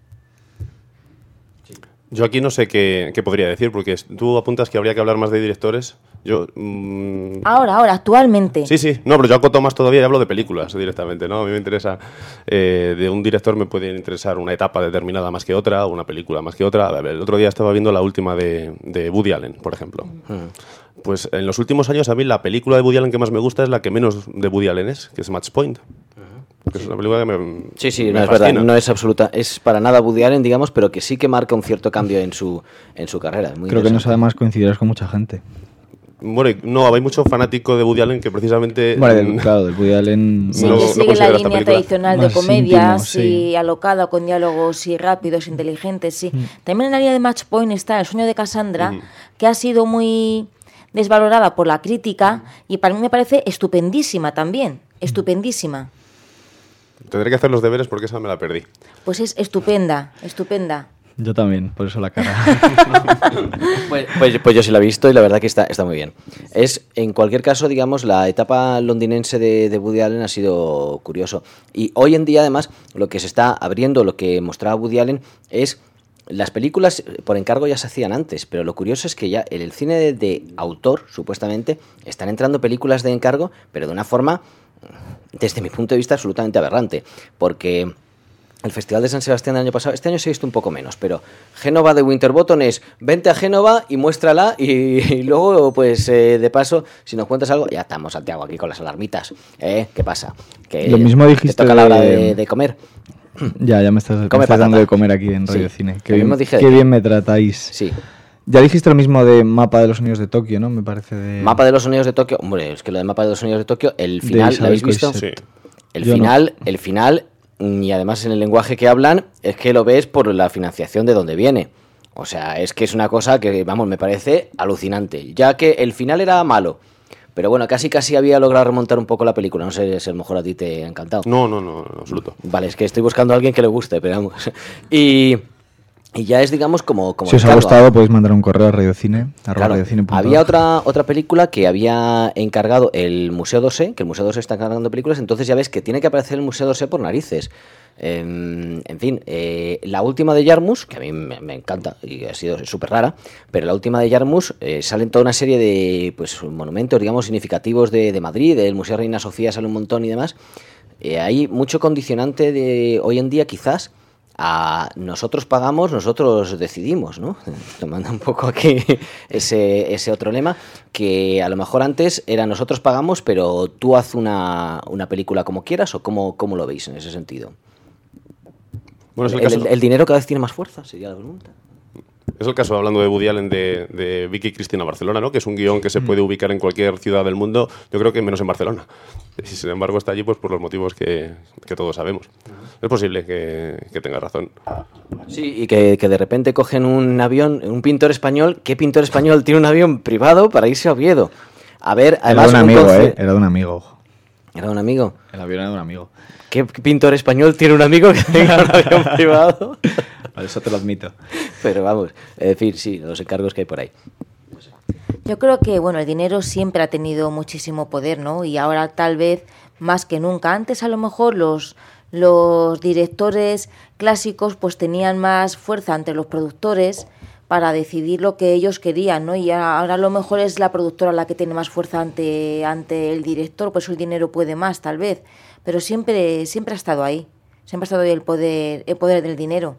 [SPEAKER 4] Yo aquí no sé qué podría decir, porque tú apuntas que habría que hablar más de directores. Yo
[SPEAKER 3] Ahora, actualmente.
[SPEAKER 4] Sí. No, pero yo acoto más todavía y hablo de películas directamente, ¿no? A mí me interesa... de un director me puede interesar una etapa determinada más que otra, o una película más que otra. A ver, el otro día estaba viendo la última de Woody Allen, por ejemplo. Pues en los últimos años a mí la película de Woody Allen que más me gusta es la que menos de Woody Allen es, que es Match Point. Que es una película que me
[SPEAKER 2] no es
[SPEAKER 4] fascina.
[SPEAKER 2] verdad, no es absoluta, es para nada Woody Allen, digamos, pero que sí que marca un cierto cambio en su carrera. Muy
[SPEAKER 5] Creo que nos además coincidirás con mucha gente.
[SPEAKER 4] Bueno, no, hay mucho fanático de Woody Allen que precisamente...
[SPEAKER 5] Claro, del Woody Allen...
[SPEAKER 3] Sí,
[SPEAKER 4] no,
[SPEAKER 3] que
[SPEAKER 4] no
[SPEAKER 3] sigue la
[SPEAKER 4] considera esta
[SPEAKER 3] línea
[SPEAKER 4] película
[SPEAKER 3] tradicional de
[SPEAKER 5] más
[SPEAKER 3] comedias,
[SPEAKER 5] íntimo, sí.
[SPEAKER 3] y alocada, con diálogos y rápidos, inteligentes, sí. También en la línea de Match Point está El sueño de Cassandra, que ha sido muy desvalorada por la crítica, y para mí me parece estupendísima también, estupendísima.
[SPEAKER 4] Tendré que hacer los deberes porque esa me la perdí.
[SPEAKER 3] Pues es estupenda.
[SPEAKER 5] Yo también, por eso la cara.
[SPEAKER 2] Pues yo sí la he visto y la verdad que está muy bien. Es, en cualquier caso, digamos, la etapa londinense de Woody Allen ha sido curioso. Y hoy en día, además, lo que se está abriendo, lo que mostraba Woody Allen, es... Las películas por encargo ya se hacían antes, pero lo curioso es que ya en el cine de autor, supuestamente, están entrando películas de encargo, pero de una forma, desde mi punto de vista, absolutamente aberrante. Porque el Festival de San Sebastián del año pasado, este año se ha visto un poco menos, pero Génova de Winterbottom es, vente a Génova y muéstrala, y luego, pues, de paso, si nos cuentas algo, ya estamos, Santiago, aquí con las alarmitas. ¿Qué pasa? Que
[SPEAKER 5] Lo mismo dijiste
[SPEAKER 2] te toca la hora de comer.
[SPEAKER 5] Ya me estás dando de comer aquí en Radio Cine. Qué bien me tratáis.
[SPEAKER 2] Sí.
[SPEAKER 5] Ya dijiste lo mismo de Mapa de los Sonidos de Tokio, ¿no? Me parece de...
[SPEAKER 2] Mapa de los Sonidos de Tokio. Hombre, es que lo de Mapa de los Sonidos de Tokio, el final, ¿lo habéis visto?
[SPEAKER 4] Sí.
[SPEAKER 2] El final, y además en el lenguaje que hablan, es que lo ves por la financiación de donde viene. O sea, es que es una cosa que, vamos, me parece alucinante. Ya que el final era malo, pero bueno, casi había logrado remontar un poco la película. No sé si a lo mejor a ti te ha encantado.
[SPEAKER 4] No, en absoluto.
[SPEAKER 2] Vale, es que estoy buscando a alguien que le guste, pero vamos. Y Y ya es, digamos, como
[SPEAKER 5] si os ha gustado, podéis mandar un correo a radiocine,
[SPEAKER 2] Claro,
[SPEAKER 5] radiocine.org.
[SPEAKER 2] había otra película que había encargado el Museo d'Orsay, que el Museo d'Orsay está encargando películas, entonces ya ves que tiene que aparecer el Museo d'Orsay por narices. En fin, la última de Jarmusch, que a mí me encanta y ha sido súper rara, pero la última de Jarmusch salen toda una serie de pues monumentos, digamos, significativos de Madrid, del Museo Reina Sofía sale un montón y demás. Hay mucho condicionante de hoy en día, quizás, a nosotros pagamos, nosotros decidimos, ¿no? Tomando un poco aquí ese otro lema, que a lo mejor antes era nosotros pagamos, pero tú haz una película como quieras, o cómo lo veis en ese sentido.
[SPEAKER 4] Bueno, es el caso.
[SPEAKER 2] El dinero cada vez tiene más fuerza, sería la pregunta.
[SPEAKER 4] Es el caso, hablando de Woody Allen, de Vicky y Cristina Barcelona, ¿no? Que es un guión que se puede ubicar en cualquier ciudad del mundo, yo creo que menos en Barcelona. Y sin embargo está allí pues por los motivos que todos sabemos. Es posible que tenga razón.
[SPEAKER 2] Sí, y que de repente cogen un avión, un pintor español. ¿Qué pintor español tiene un avión privado para irse a Oviedo? A ver, además...
[SPEAKER 5] Era de un amigo, Era de un amigo.
[SPEAKER 2] ¿Era de un amigo?
[SPEAKER 5] El avión era de un amigo.
[SPEAKER 2] ¿Qué pintor español tiene un amigo que tenga un avión privado?
[SPEAKER 5] Eso te lo admito.
[SPEAKER 2] Pero vamos, es decir, sí, los encargos que hay por ahí.
[SPEAKER 3] Yo creo que, bueno, el dinero siempre ha tenido muchísimo poder, ¿no? Y ahora tal vez más que nunca. Antes a lo mejor los directores clásicos pues tenían más fuerza ante los productores para decidir lo que ellos querían, ¿no? Y ahora a lo mejor es la productora la que tiene más fuerza ante el director, por eso el dinero puede más, tal vez. Pero siempre ha estado ahí. Siempre ha estado ahí el poder del dinero.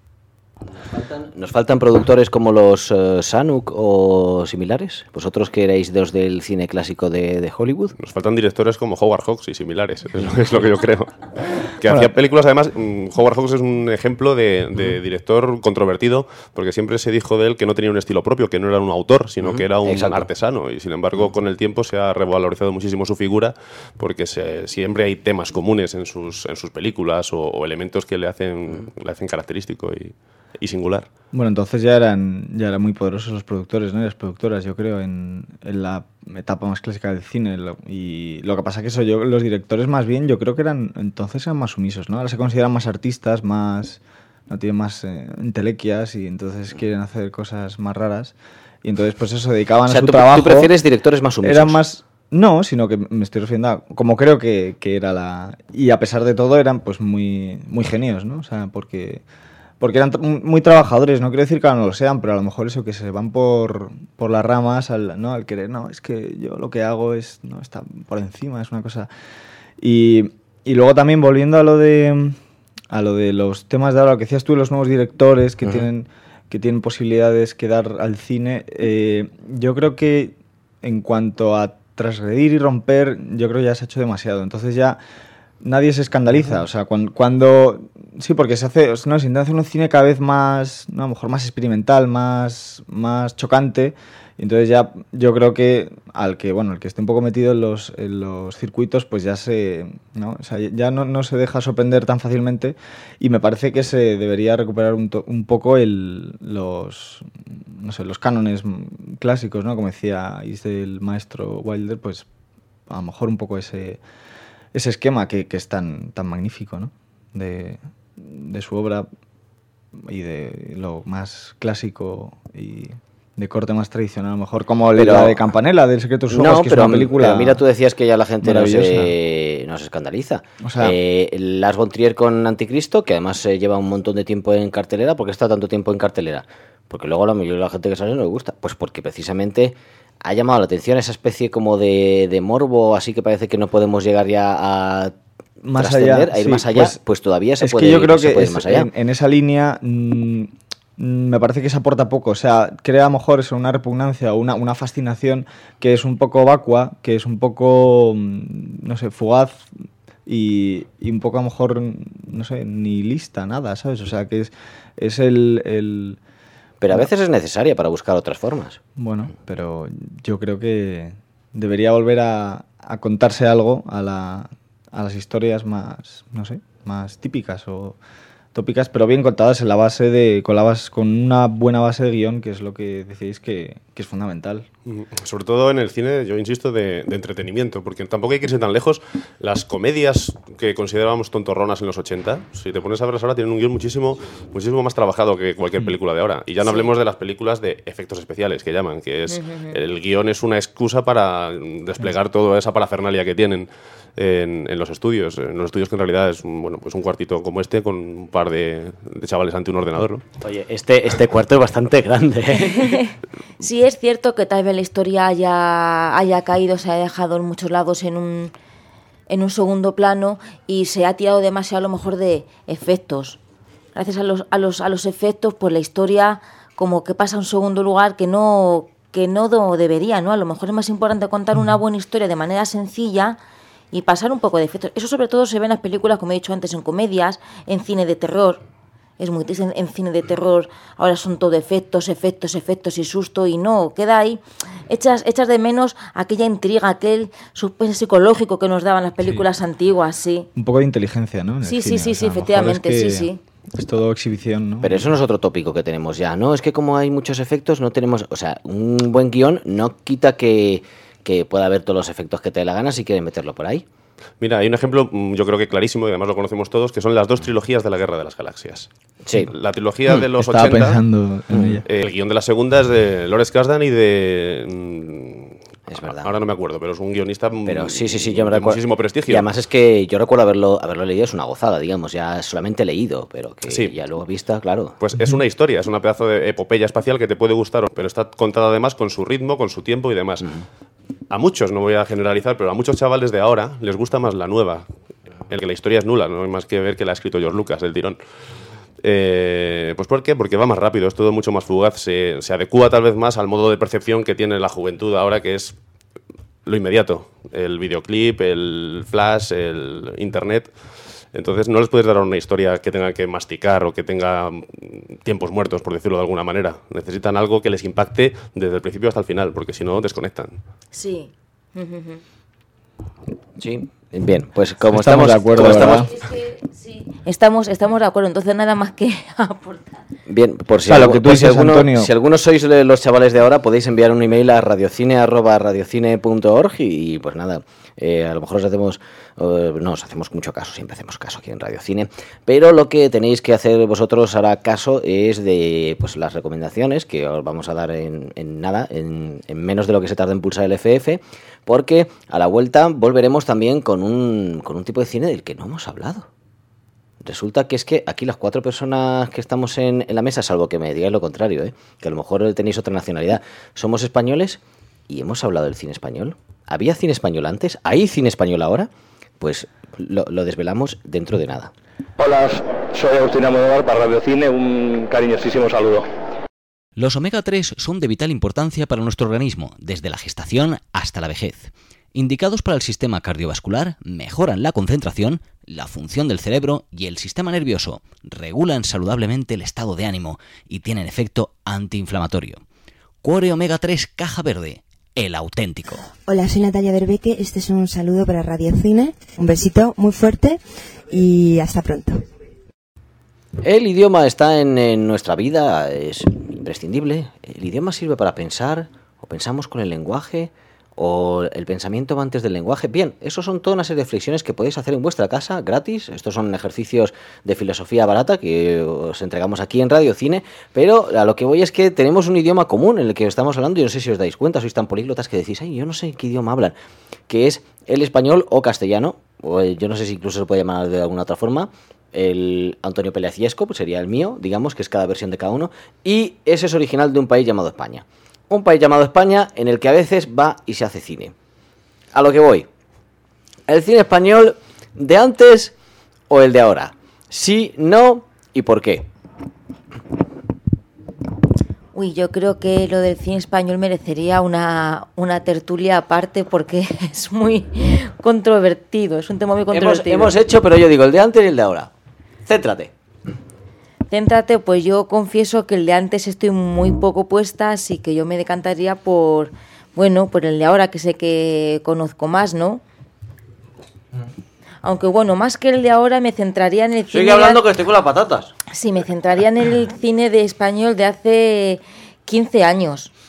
[SPEAKER 2] ¿Nos faltan productores como los Sanuk o similares? ¿Vosotros que erais los del cine clásico de Hollywood?
[SPEAKER 4] Nos faltan directores como Howard Hawks y similares, es lo que yo creo. Que hacía películas, además, Howard Hawks es un ejemplo de director controvertido, porque siempre se dijo de él que no tenía un estilo propio, que no era un autor, sino que era un artesano. Y sin embargo, con el tiempo se ha revalorizado muchísimo su figura, porque siempre hay temas comunes en sus películas o elementos que le hacen característico y singular.
[SPEAKER 5] Bueno, entonces ya eran muy poderosos los productores, ¿no? Y las productoras, yo creo, en la etapa más clásica del cine. Y lo que pasa que los directores más bien, yo creo que eran más sumisos, ¿no? Ahora se consideran más artistas, no tienen más entelequias y entonces quieren hacer cosas más raras. Y entonces, pues eso, dedicaban a su trabajo.
[SPEAKER 2] ¿Tú prefieres directores más sumisos?
[SPEAKER 5] Eran más... No, sino que me estoy refiriendo a... Como creo que era la... Y a pesar de todo eran pues muy, muy genios, ¿no? O sea, porque eran muy trabajadores, no quiero decir que ahora no lo sean, pero a lo mejor eso, que se van por las ramas al querer, no, es que yo lo que hago está por encima, es una cosa... Y luego también volviendo a lo de los temas de ahora, lo que decías tú, los nuevos directores que tienen posibilidades que dar al cine, yo creo que en cuanto a transgredir y romper, yo creo que ya se ha hecho demasiado, entonces ya... Nadie se escandaliza, o sea, cuando sí, porque se intenta hacer un cine cada vez más, ¿no? A lo mejor más experimental, más chocante, y entonces ya yo creo que el que esté un poco metido en los circuitos, pues ya ¿no? O sea, ya no se deja sorprender tan fácilmente, y me parece que se debería recuperar un poco los cánones clásicos, ¿no? Como decía el maestro Wilder, pues a lo mejor un poco ese esquema que es tan magnífico, ¿no? De su obra y de lo más clásico y de corte más tradicional, a lo mejor como la de Campanella, del Secreto de sus Ojos, que es una película...
[SPEAKER 2] Pero mira, tú decías que ya la gente no se escandaliza. O sea, Lars von Trier con Anticristo, que además lleva un montón de tiempo en cartelera. ¿Por qué está tanto tiempo en cartelera? Porque luego a la mayoría de la gente que sale no le gusta. Pues porque precisamente... ha llamado la atención esa especie como de morbo, así que parece que no podemos llegar ya a
[SPEAKER 5] más allá,
[SPEAKER 2] a ir más allá, pues todavía se puede ir.
[SPEAKER 5] Es que yo creo que
[SPEAKER 2] ir más allá.
[SPEAKER 5] En esa línea me parece que se aporta poco, o sea, crea a lo mejor eso, una repugnancia o una fascinación que es un poco vacua, que es un poco, no sé, fugaz y un poco a lo mejor, no sé, ni lista, nada, ¿sabes? O sea, que es el
[SPEAKER 2] Pero a veces es necesaria para buscar otras formas.
[SPEAKER 5] Bueno, pero yo creo que debería volver a contarse algo a las historias más, no sé, más típicas o tópicas, pero bien contadas en la base con una buena base de guión, que es lo que decís que es fundamental.
[SPEAKER 4] Sobre todo en el cine, yo insisto, de entretenimiento, porque tampoco hay que irse tan lejos. Las comedias que considerábamos tontorronas en los 80, si te pones a verlas ahora, tienen un guión muchísimo más trabajado que cualquier película de ahora. Y ya no hablemos de las películas de efectos especiales, que llaman, que es el guión es una excusa para desplegar toda esa parafernalia que tienen en los estudios. En los estudios que en realidad es pues un cuartito como este con un par de chavales ante un ordenador, ¿no?
[SPEAKER 2] Oye, este cuarto es bastante grande, ¿eh?
[SPEAKER 3] Sí, es cierto que tal vez la historia haya caído, se ha dejado en muchos lados en un segundo plano y se ha tirado demasiado a lo mejor de efectos. Gracias a los efectos, pues la historia como que pasa a un segundo lugar que no debería, ¿no? A lo mejor es más importante contar una buena historia de manera sencilla y pasar un poco de efectos. Eso sobre todo se ve en las películas, como he dicho antes, en comedias, en cine de terror. Es muy triste en cine de terror, ahora son todo efectos y susto, y no, queda ahí, echas de menos aquella intriga, aquel suspense psicológico que nos daban las películas antiguas, sí.
[SPEAKER 5] Un poco de inteligencia, ¿no?
[SPEAKER 3] Sí, efectivamente, sí.
[SPEAKER 5] Es todo exhibición, ¿no?
[SPEAKER 2] Pero eso no es otro tópico que tenemos ya, ¿no? Es que como hay muchos efectos, no tenemos... O sea, un buen guión no quita que pueda haber todos los efectos que te dé la gana si quieres meterlo por ahí.
[SPEAKER 4] Mira, hay un ejemplo, yo creo que clarísimo, y además lo conocemos todos, que son las 2 trilogías de la Guerra de las Galaxias.
[SPEAKER 2] Sí.
[SPEAKER 4] La trilogía de los
[SPEAKER 5] Estaba
[SPEAKER 4] 80...
[SPEAKER 5] pensando en ella.
[SPEAKER 4] El guión de la segunda es de Lawrence Kasdan y de...
[SPEAKER 2] Es verdad.
[SPEAKER 4] Ahora no me acuerdo, pero es un guionista
[SPEAKER 2] pero sí, yo me
[SPEAKER 4] de
[SPEAKER 2] recuerdo.
[SPEAKER 4] muchísimo prestigio.
[SPEAKER 2] Y además es que yo recuerdo haberlo leído, es una gozada, digamos, ya solamente leído, pero que
[SPEAKER 4] sí.
[SPEAKER 2] Ya luego vista, claro.
[SPEAKER 4] Pues es una historia, es una pedazo de epopeya espacial que te puede gustar, pero está contada además con su ritmo, con su tiempo y demás. A muchos, no voy a generalizar, pero a muchos chavales de ahora les gusta más la nueva, el que la historia es nula, no hay más que ver que la ha escrito George Lucas, del tirón. Pues ¿por qué? Porque va más rápido, es todo mucho más fugaz, se adecúa tal vez más al modo de percepción que tiene la juventud ahora, que es lo inmediato, el videoclip, el flash, el internet. Entonces no les puedes dar una historia que tenga que masticar o que tenga tiempos muertos, por decirlo de alguna manera. Necesitan algo que les impacte desde el principio hasta el final, porque si no, desconectan.
[SPEAKER 3] Sí.
[SPEAKER 2] Sí, bien, pues como
[SPEAKER 5] estamos de acuerdo, ¿verdad?
[SPEAKER 3] Es que, sí, estamos de acuerdo, entonces nada más que aportar.
[SPEAKER 2] Bien, por si,
[SPEAKER 5] Lo que tú dices, Antonio.
[SPEAKER 2] Si algunos sois los chavales de ahora, podéis enviar un email a radiocine@radiocine.org y pues nada, a lo mejor os hacemos mucho caso, siempre hacemos caso aquí en Radio Cine, pero lo que tenéis que hacer vosotros ahora caso es de pues las recomendaciones que os vamos a dar en menos de lo que se tarda en pulsar el FF, porque a la vuelta volveremos también con un tipo de cine del que no hemos hablado. Resulta que es que aquí las 4 personas que estamos en la mesa, salvo que me digáis lo contrario, que a lo mejor tenéis otra nacionalidad, somos españoles y hemos hablado del cine español. ¿Había cine español antes? ¿Hay cine español ahora? Pues lo desvelamos dentro de nada.
[SPEAKER 9] Hola, soy Agustín Almodóvar para Radio Cine, un cariñosísimo saludo.
[SPEAKER 10] Los omega 3 son de vital importancia para nuestro organismo, desde la gestación hasta la vejez. Indicados para el sistema cardiovascular, mejoran la concentración, la función del cerebro y el sistema nervioso, regulan saludablemente el estado de ánimo y tienen efecto antiinflamatorio. Cuore Omega 3 Caja Verde, el auténtico.
[SPEAKER 11] Hola, soy Natalia Berbeque, este es un saludo para Radio Cine, un besito muy fuerte y hasta pronto.
[SPEAKER 2] El idioma está en nuestra vida, es imprescindible. El idioma sirve para pensar, o pensamos con el lenguaje, o el pensamiento va antes del lenguaje. Bien, eso son toda una serie de reflexiones que podéis hacer en vuestra casa, gratis. Estos son ejercicios de filosofía barata que os entregamos aquí en Radio Cine, pero a lo que voy es que tenemos un idioma común en el que estamos hablando, y no sé si os dais cuenta, sois tan políglotas que decís, ay, yo no sé qué idioma hablan, que es el español o castellano, o yo no sé si incluso se puede llamar de alguna otra forma. El Antonio Peleaciesco, pues sería el mío, digamos, que es cada versión de cada uno, y ese es original de un país llamado España. Un país llamado España en el que a veces va y se hace cine. A lo que voy. ¿El cine español de antes o el de ahora? Sí, no y por qué.
[SPEAKER 3] Uy, yo creo que lo del cine español merecería una tertulia aparte porque es muy controvertido, es un tema muy controvertido.
[SPEAKER 2] Hemos hecho, pero yo digo, el de antes y el de ahora. Céntrate, pues yo confieso que el de antes estoy muy poco puesta, así que yo me decantaría por el de ahora, que sé que conozco más, ¿no? Aunque bueno, más que el de ahora me centraría en el cine... Sigue hablando que estoy con las patatas.
[SPEAKER 3] Sí, me centraría en el cine de español de hace 15 años,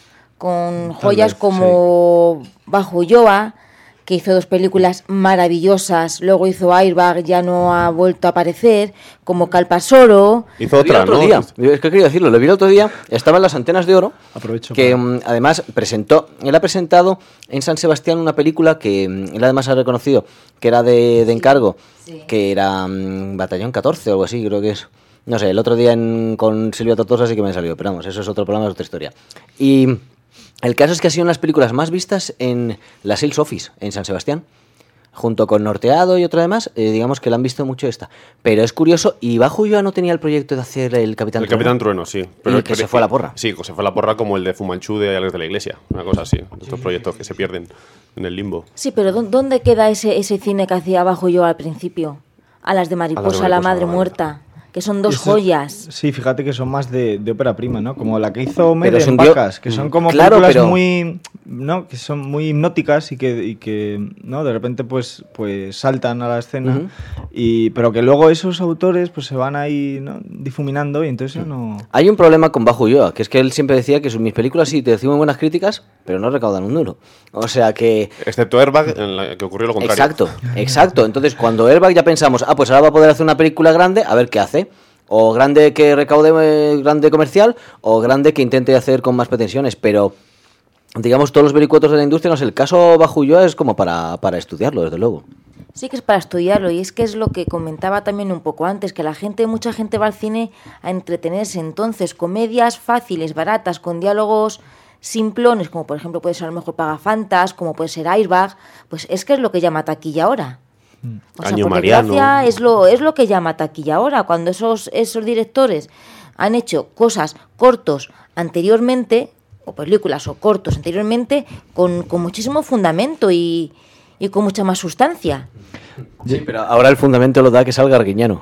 [SPEAKER 3] con joyas como Bajo Ulloa, que hizo 2 películas maravillosas, luego hizo Airbag, ya no ha vuelto a aparecer, como Calpasoro.
[SPEAKER 4] Hizo otra,
[SPEAKER 2] otro
[SPEAKER 4] ¿no?
[SPEAKER 2] día. Es que quería decirlo, lo vi el otro día, estaba en las Antenas de Oro,
[SPEAKER 5] Aprovecho
[SPEAKER 2] que
[SPEAKER 5] para-
[SPEAKER 2] además él ha presentado en San Sebastián una película que él además ha reconocido que era de encargo, que era Batallón 14 o algo así, creo que es. No sé, el otro día con Silvia Tortosa sí que me salió, pero vamos, eso es otro programa, es otra historia. Y el caso es que ha sido una de las películas más vistas en la Sales Office, en San Sebastián, junto con Norteado y otra demás, digamos que la han visto mucho esta. Pero es curioso, y Bajo Ulloa no tenía el proyecto de hacer el Capitán
[SPEAKER 4] El
[SPEAKER 2] Trueno.
[SPEAKER 4] Capitán Trueno, sí.
[SPEAKER 2] Que se fue a la porra.
[SPEAKER 4] Sí, se fue a la porra como el de Fumanchu de Alex de la Iglesia. Una cosa así. Estos proyectos que se pierden en el limbo.
[SPEAKER 3] Sí, pero ¿dónde queda ese cine que hacía Bajo Ulloa al principio? Alas de mariposa, La madre muerta, que son 2 joyas.
[SPEAKER 5] Sí, fíjate que son más de ópera prima, ¿no? Como la que hizo Mede
[SPEAKER 2] es
[SPEAKER 5] en
[SPEAKER 2] un
[SPEAKER 5] Vacas, que son como
[SPEAKER 2] Claro,
[SPEAKER 5] películas
[SPEAKER 2] pero-
[SPEAKER 5] muy, ¿no? Que son muy hipnóticas y que ¿no? De repente pues saltan a la escena, pero que luego esos autores pues se van ahí, ¿no? Difuminando y entonces ya no...
[SPEAKER 2] Hay un problema con Bajo Ulloa, que es que él siempre decía que mis películas sí te reciben buenas críticas, pero no recaudan un duro. O sea que...
[SPEAKER 4] Excepto Airbag, en la que ocurrió lo contrario.
[SPEAKER 2] Exacto. Entonces, cuando Airbag ya pensamos, pues ahora va a poder hacer una película grande, a ver qué hace. O grande que recaude, grande comercial, o grande que intente hacer con más pretensiones. Pero, digamos, todos los vericuetos de la industria, no sé, el caso Bajo Ulloa es como para estudiarlo, desde luego.
[SPEAKER 3] Sí que es para estudiarlo, y es que es lo que comentaba también un poco antes, que mucha gente va al cine a entretenerse. Entonces, comedias fáciles, baratas, con diálogos simplones, como por ejemplo puede ser a lo mejor Pagafantas, como puede ser Airbag, pues es que es lo que llama taquilla ahora. O sea,
[SPEAKER 4] Año
[SPEAKER 3] por
[SPEAKER 4] Mariano.
[SPEAKER 3] desgracia es lo que llama taquilla ahora, cuando esos directores han hecho cosas cortos anteriormente, o películas o cortos anteriormente, con muchísimo fundamento y con mucha más sustancia.
[SPEAKER 2] Sí, pero ahora el fundamento lo da que salga Arguiñano.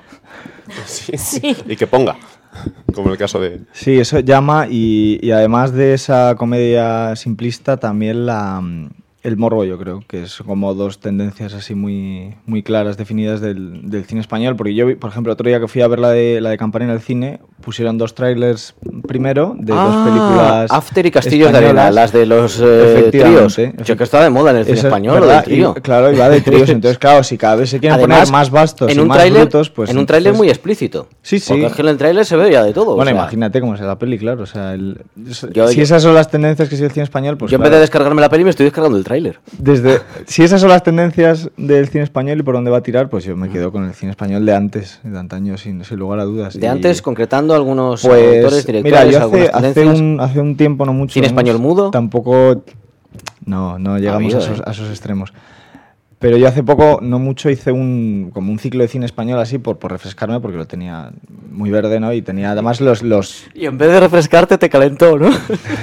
[SPEAKER 4] Sí. Y que ponga. Como en el caso de...
[SPEAKER 5] Sí, eso llama y además de esa comedia simplista también el morbo, yo creo, que es como 2 tendencias así muy, muy claras, definidas del cine español, porque yo, por ejemplo, otro día que fui a ver la de Campanella al cine, pusieron 2 trailers primero de 2 películas
[SPEAKER 2] After y Castillos de Arena, las de los tríos. Yo que está de moda en el cine español, lo del trío.
[SPEAKER 5] Claro, y va de tríos, entonces claro, si cada vez se quieren
[SPEAKER 2] Además,
[SPEAKER 5] poner más vastos
[SPEAKER 2] en
[SPEAKER 5] y
[SPEAKER 2] un
[SPEAKER 5] más
[SPEAKER 2] tráiler,
[SPEAKER 5] brutos, pues...
[SPEAKER 2] en un tráiler muy explícito.
[SPEAKER 5] Sí, sí.
[SPEAKER 2] Porque es que en el tráiler se ve ya de todo.
[SPEAKER 5] Bueno,
[SPEAKER 2] o sea,
[SPEAKER 5] imagínate cómo será la peli, claro. O sea,
[SPEAKER 2] Yo-
[SPEAKER 5] si esas son las tendencias que sigue el cine español, pues
[SPEAKER 2] yo en
[SPEAKER 5] claro.
[SPEAKER 2] vez de descargarme la peli me estoy descargando el tráiler.
[SPEAKER 5] Si esas son las tendencias del cine español y por dónde va a tirar, pues yo me quedo con el cine español de antes, de antaño, sin lugar a dudas.
[SPEAKER 2] De antes, concretando algunos
[SPEAKER 5] pues,
[SPEAKER 2] autores, directores,
[SPEAKER 5] mira, yo
[SPEAKER 2] algunas tendencias.
[SPEAKER 5] hace un tiempo, no mucho.
[SPEAKER 2] ¿Cine español mudo?
[SPEAKER 5] Tampoco. No llegamos
[SPEAKER 2] habido,
[SPEAKER 5] a esos extremos. Pero yo hace poco, no mucho, hice como un ciclo de cine español así por refrescarme, porque lo tenía muy verde, ¿no? Y tenía además los...
[SPEAKER 2] Y en vez de refrescarte te calentó, ¿no?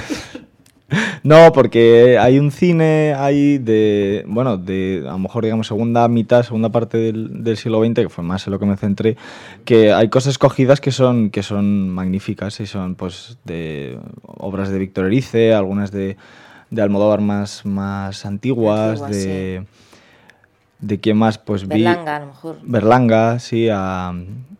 [SPEAKER 5] No, porque hay un cine ahí de a lo mejor digamos segunda parte del siglo XX, que fue más en lo que me centré, que hay cosas escogidas que son magníficas y son pues de obras de Víctor Erice, algunas de Almodóvar más antiguas, de quién más, pues
[SPEAKER 3] Berlanga, a lo mejor.
[SPEAKER 5] Berlanga, sí, a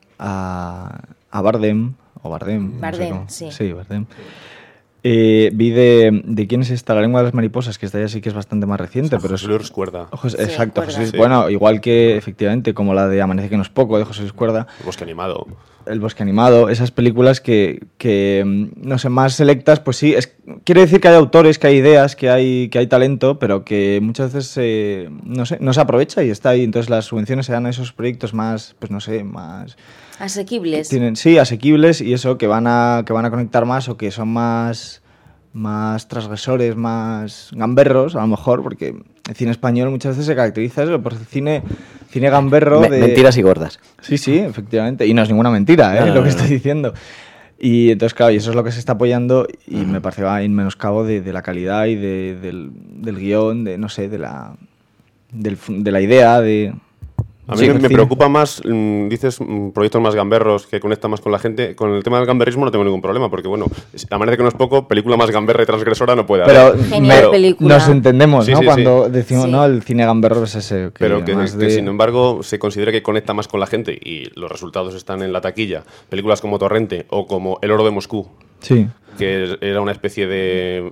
[SPEAKER 5] Bardem, o Bardem.
[SPEAKER 3] Bardem,
[SPEAKER 5] no sé cómo.
[SPEAKER 3] sí.
[SPEAKER 5] Sí, Bardem. Vi de quién es esta, La lengua de las mariposas, que esta ya sí que es bastante más reciente. Pero
[SPEAKER 4] José Luis Cuerda.
[SPEAKER 5] Exacto,
[SPEAKER 3] Cuerda.
[SPEAKER 5] José Luis,
[SPEAKER 4] Sí.
[SPEAKER 5] bueno, igual que efectivamente como la de Amanece que no es poco, de José Luis Cuerda.
[SPEAKER 4] El Bosque Animado.
[SPEAKER 5] El Bosque Animado, esas películas que no sé, más selectas, pues sí, quiere decir que hay autores, que hay ideas, que hay talento, pero que muchas veces no se aprovecha y está ahí. Entonces las subvenciones se dan a esos proyectos más, pues no sé, más...
[SPEAKER 3] Asequibles.
[SPEAKER 5] Asequibles, y eso, que van a conectar más o que son más transgresores, más gamberros, a lo mejor, porque el cine español muchas veces se caracteriza eso, por el cine gamberro de...
[SPEAKER 2] Mentiras y gordas.
[SPEAKER 5] Sí, efectivamente. Y no es ninguna mentira, lo que estoy diciendo. Y entonces, claro, y eso es lo que se está apoyando y me parece va en menoscabo de la calidad y del guión, de, no sé, de la idea, de...
[SPEAKER 4] A mí me preocupa más, dices, proyectos más gamberros que conectan más con la gente. Con el tema del gamberrismo no tengo ningún problema, porque bueno, Amanece que no es poco, película más gamberra y transgresora no puede haber.
[SPEAKER 3] Genial película.
[SPEAKER 5] Nos entendemos,
[SPEAKER 4] Sí,
[SPEAKER 5] ¿no?
[SPEAKER 4] sí,
[SPEAKER 5] Cuando
[SPEAKER 4] sí.
[SPEAKER 5] decimos,
[SPEAKER 3] Sí.
[SPEAKER 5] ¿no? El cine gamberro es ese.
[SPEAKER 4] Pero que
[SPEAKER 5] más de-
[SPEAKER 4] sin embargo se considera que conecta más con la gente y los resultados están en la taquilla. Películas como Torrente o como El oro de Moscú.
[SPEAKER 5] Sí.
[SPEAKER 4] que era una especie de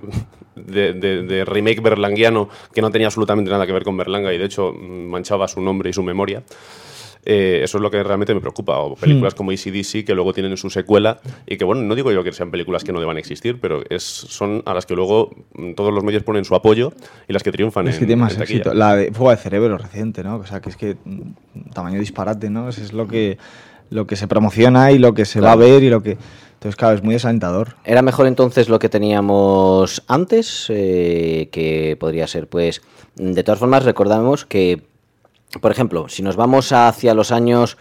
[SPEAKER 4] remake berlanguiano que no tenía absolutamente nada que ver con Berlanga y de hecho manchaba su nombre y su memoria. Eso es lo que realmente me preocupa. O películas como AC/DC que luego tienen su secuela y que, bueno, no digo yo que sean películas que no deban existir, pero son a las que luego todos los medios ponen su apoyo y las que triunfan
[SPEAKER 5] es que tiene más
[SPEAKER 4] en taquilla.
[SPEAKER 5] éxito. La de Fuga de Cerebro reciente, ¿no? O sea, que es que tamaño disparate, ¿no? Es lo que se promociona y lo que se va a ver y lo que... Entonces, claro, es muy desalentador.
[SPEAKER 2] ¿Era mejor entonces lo que teníamos antes? Que podría ser, pues... De todas formas, recordamos que, por ejemplo, si nos vamos hacia los años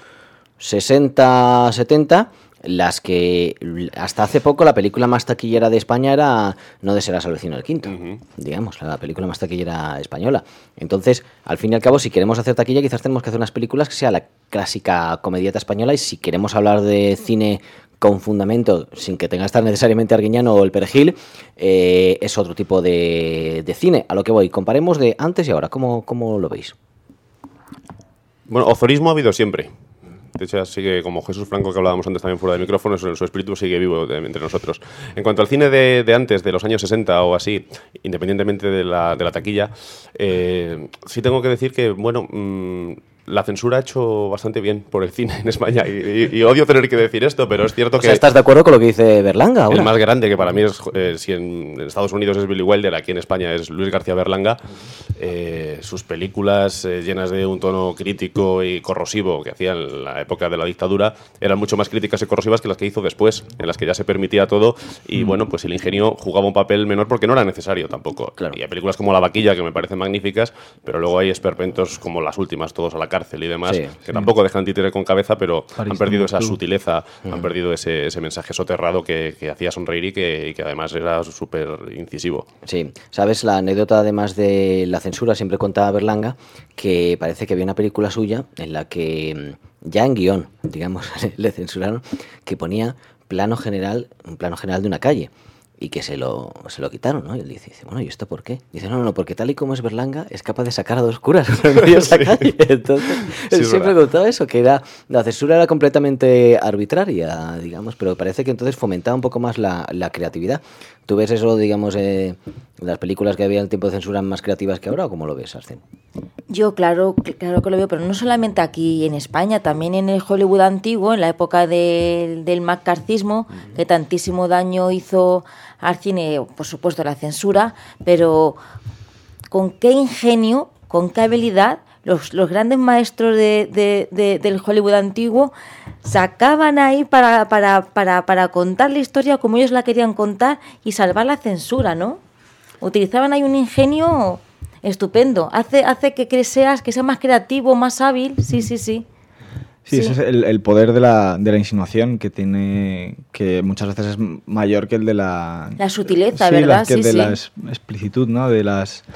[SPEAKER 2] 60, 70... las que hasta hace poco la película más taquillera de España era No desearás al vecino del quinto, digamos, la película más taquillera española. Entonces, al fin y al cabo, si queremos hacer taquilla, quizás tenemos que hacer unas películas que sea la clásica comedieta española, y si queremos hablar de cine con fundamento, sin que tenga que estar necesariamente Arguiñano o El Perejil, es otro tipo de cine. A lo que voy, comparemos de antes y ahora, ¿cómo lo veis?
[SPEAKER 4] Bueno, ozorismo ha habido siempre. De hecho, sigue como Jesús Franco, que hablábamos antes también fuera de micrófono, su espíritu sigue vivo entre nosotros. En cuanto al cine de antes, de los años 60 o así, independientemente de la taquilla, sí tengo que decir que, bueno, la censura ha hecho bastante bien por el cine en España y odio tener que decir esto, pero es cierto que...
[SPEAKER 2] O sea, ¿estás de acuerdo con lo que dice Berlanga ahora?
[SPEAKER 4] El más grande, que para mí es, si en Estados Unidos es Billy Wilder, aquí en España es Luis García Berlanga, sus películas llenas de un tono crítico y corrosivo que hacía en la época de la dictadura eran mucho más críticas y corrosivas que las que hizo después, en las que ya se permitía todo y bueno, pues el ingenio jugaba un papel menor porque no era necesario tampoco. Claro. Y hay películas como La Vaquilla que me parecen magníficas, pero luego hay esperpentos como las últimas, Todos a la cárcel y demás, que tampoco dejan títere con cabeza, pero
[SPEAKER 5] París,
[SPEAKER 4] han perdido esa sutileza, han perdido ese mensaje soterrado que hacía sonreír y que además era súper incisivo.
[SPEAKER 2] Sí, ¿sabes? La anécdota además de la censura, siempre contaba Berlanga, que parece que había una película suya en la que ya en guión, digamos, le censuraron, que ponía un plano general de una calle. Y que se lo quitaron, ¿no? Y él dice, bueno, ¿y esto por qué? Dice, no, porque tal y como es Berlanga, es capaz de sacar a dos curas de esa calle. Entonces, él siempre contaba eso, que la censura era completamente arbitraria, digamos, pero parece que entonces fomentaba un poco más la creatividad. ¿Tú ves eso, digamos, las películas que había en el tiempo de censura más creativas que ahora, o cómo lo ves, Arcén?
[SPEAKER 3] Yo, claro que lo veo, pero no solamente aquí en España, también en el Hollywood antiguo, en la época del macarcismo, que tantísimo daño hizo al cine, por supuesto, la censura, pero con qué ingenio, con qué habilidad los grandes maestros del Hollywood antiguo sacaban ahí para contar la historia como ellos la querían contar y salvar la censura, ¿no? Utilizaban ahí un ingenio estupendo. Hace que seas más creativo, más hábil. Sí.
[SPEAKER 5] Sí, ese es el poder de la insinuación que tiene, que muchas veces es mayor que el de la
[SPEAKER 3] sutileza, ¿verdad?
[SPEAKER 5] Que el de la explicitud, ¿no? De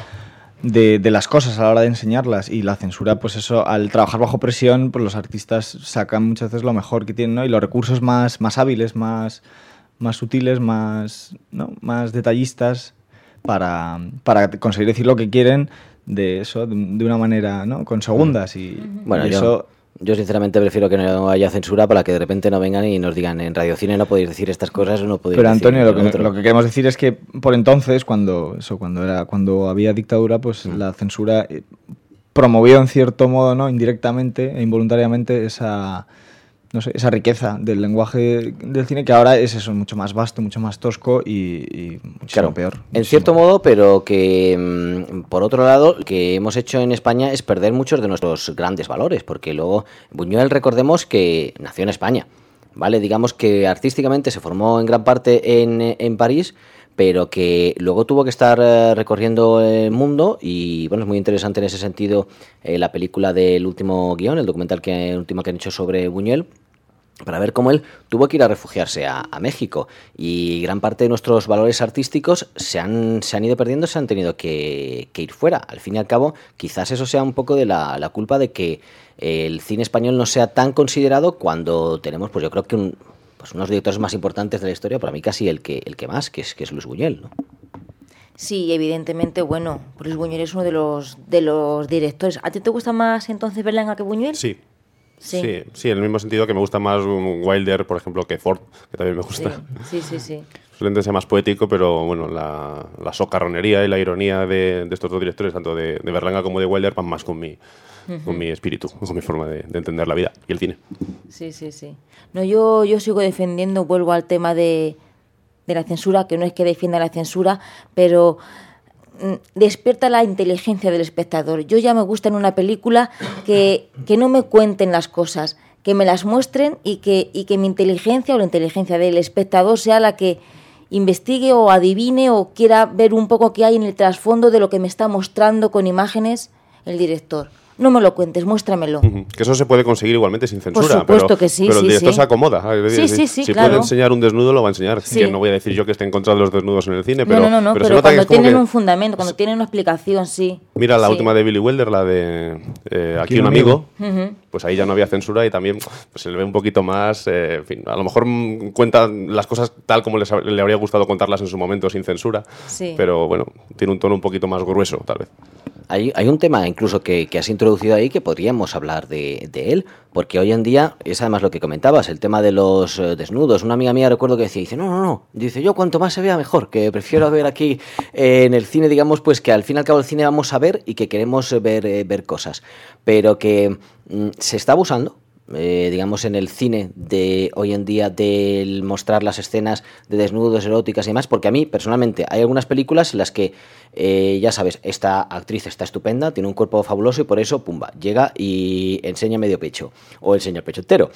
[SPEAKER 5] las cosas a la hora de enseñarlas. Y la censura, pues eso, al trabajar bajo presión, pues los artistas sacan muchas veces lo mejor que tienen, ¿no? Y los recursos más hábiles, más sutiles, más detallistas para conseguir decir lo que quieren de eso, de una manera, ¿no? Con segundas. Y
[SPEAKER 2] bueno,
[SPEAKER 5] y eso...
[SPEAKER 2] Yo sinceramente prefiero que no haya censura para que de repente no vengan y nos digan en Radio Cine no podéis decir estas cosas o no podéis.
[SPEAKER 5] Pero
[SPEAKER 2] decir
[SPEAKER 5] Antonio, lo que queremos decir es que por entonces, cuando había dictadura, pues la censura promovió en cierto modo, ¿no? Indirectamente e involuntariamente esa riqueza del lenguaje del cine, que ahora es eso, mucho más vasto, mucho más tosco y muchísimo peor.
[SPEAKER 2] En cierto modo, pero que por otro lado, lo que hemos hecho en España es perder muchos de nuestros grandes valores, porque luego Buñuel, recordemos que nació en España, ¿vale? Digamos que artísticamente se formó en gran parte en París, pero que luego tuvo que estar recorriendo el mundo y bueno, es muy interesante en ese sentido la película del último guión, el documental último que han hecho sobre Buñuel, para ver cómo él tuvo que ir a refugiarse a México y gran parte de nuestros valores artísticos se han ido perdiendo, se han tenido que ir fuera. Al fin y al cabo, quizás eso sea un poco de la culpa de que el cine español no sea tan considerado cuando tenemos, pues yo creo que unos directores más importantes de la historia, para mí casi el que más, que es Luis Buñuel, ¿no?
[SPEAKER 3] Sí, evidentemente, bueno, Luis Buñuel es uno de los directores. ¿A ti te gusta más entonces Berlanga que Buñuel?
[SPEAKER 4] Sí, en el mismo sentido que me gusta más Wilder, por ejemplo, que Ford, que también me gusta.
[SPEAKER 3] Sí.
[SPEAKER 4] posiblemente sea más poético, pero bueno, la socarronería y la ironía de estos dos directores, tanto de Berlanga como de Wilder, van más con mi espíritu, con mi forma de entender la vida y el cine.
[SPEAKER 3] Sí. No, yo sigo defendiendo, vuelvo al tema de la censura, que no es que defienda la censura, pero despierta la inteligencia del espectador. Yo ya me gusta en una película que no me cuenten las cosas, que me las muestren y que mi inteligencia o la inteligencia del espectador sea la que investigue o adivine o quiera ver un poco qué hay en el trasfondo de lo que me está mostrando con imágenes el director. No me lo cuentes, muéstramelo.
[SPEAKER 4] Que eso se puede conseguir igualmente sin censura.
[SPEAKER 3] Por supuesto que sí.
[SPEAKER 4] Pero el director se acomoda.
[SPEAKER 3] Sí,
[SPEAKER 4] si
[SPEAKER 3] claro.
[SPEAKER 4] puede enseñar un desnudo, lo va a enseñar.
[SPEAKER 3] Sí.
[SPEAKER 4] Que no voy a decir yo que esté en contra de los desnudos en el cine, pero
[SPEAKER 3] no,
[SPEAKER 4] pero se
[SPEAKER 3] pero
[SPEAKER 4] nota
[SPEAKER 3] cuando
[SPEAKER 4] que
[SPEAKER 3] tienen un fundamento, cuando tienen una explicación, sí.
[SPEAKER 4] Mira la última de Billy Wilder, la de Aquí un amigo. Pues ahí ya no había censura y también pues, se le ve un poquito más, en fin, a lo mejor cuenta las cosas tal como le habría gustado contarlas en su momento sin censura, pero bueno, tiene un tono un poquito más grueso tal vez.
[SPEAKER 2] Hay un tema incluso que has introducido ahí que podríamos hablar de él, porque hoy en día es además lo que comentabas, el tema de los desnudos. Una amiga mía recuerdo que decía, no, dice yo cuanto más se vea mejor, que prefiero ver aquí en el cine, digamos, pues que al fin y al cabo el cine vamos a ver y que queremos ver cosas, pero que se está abusando, digamos, en el cine de hoy en día del mostrar las escenas de desnudos, eróticas y demás, porque a mí personalmente hay algunas películas en las que ya sabes, esta actriz está estupenda, tiene un cuerpo fabuloso y por eso, pumba, llega y enseña medio pecho o enseña el pecho entero.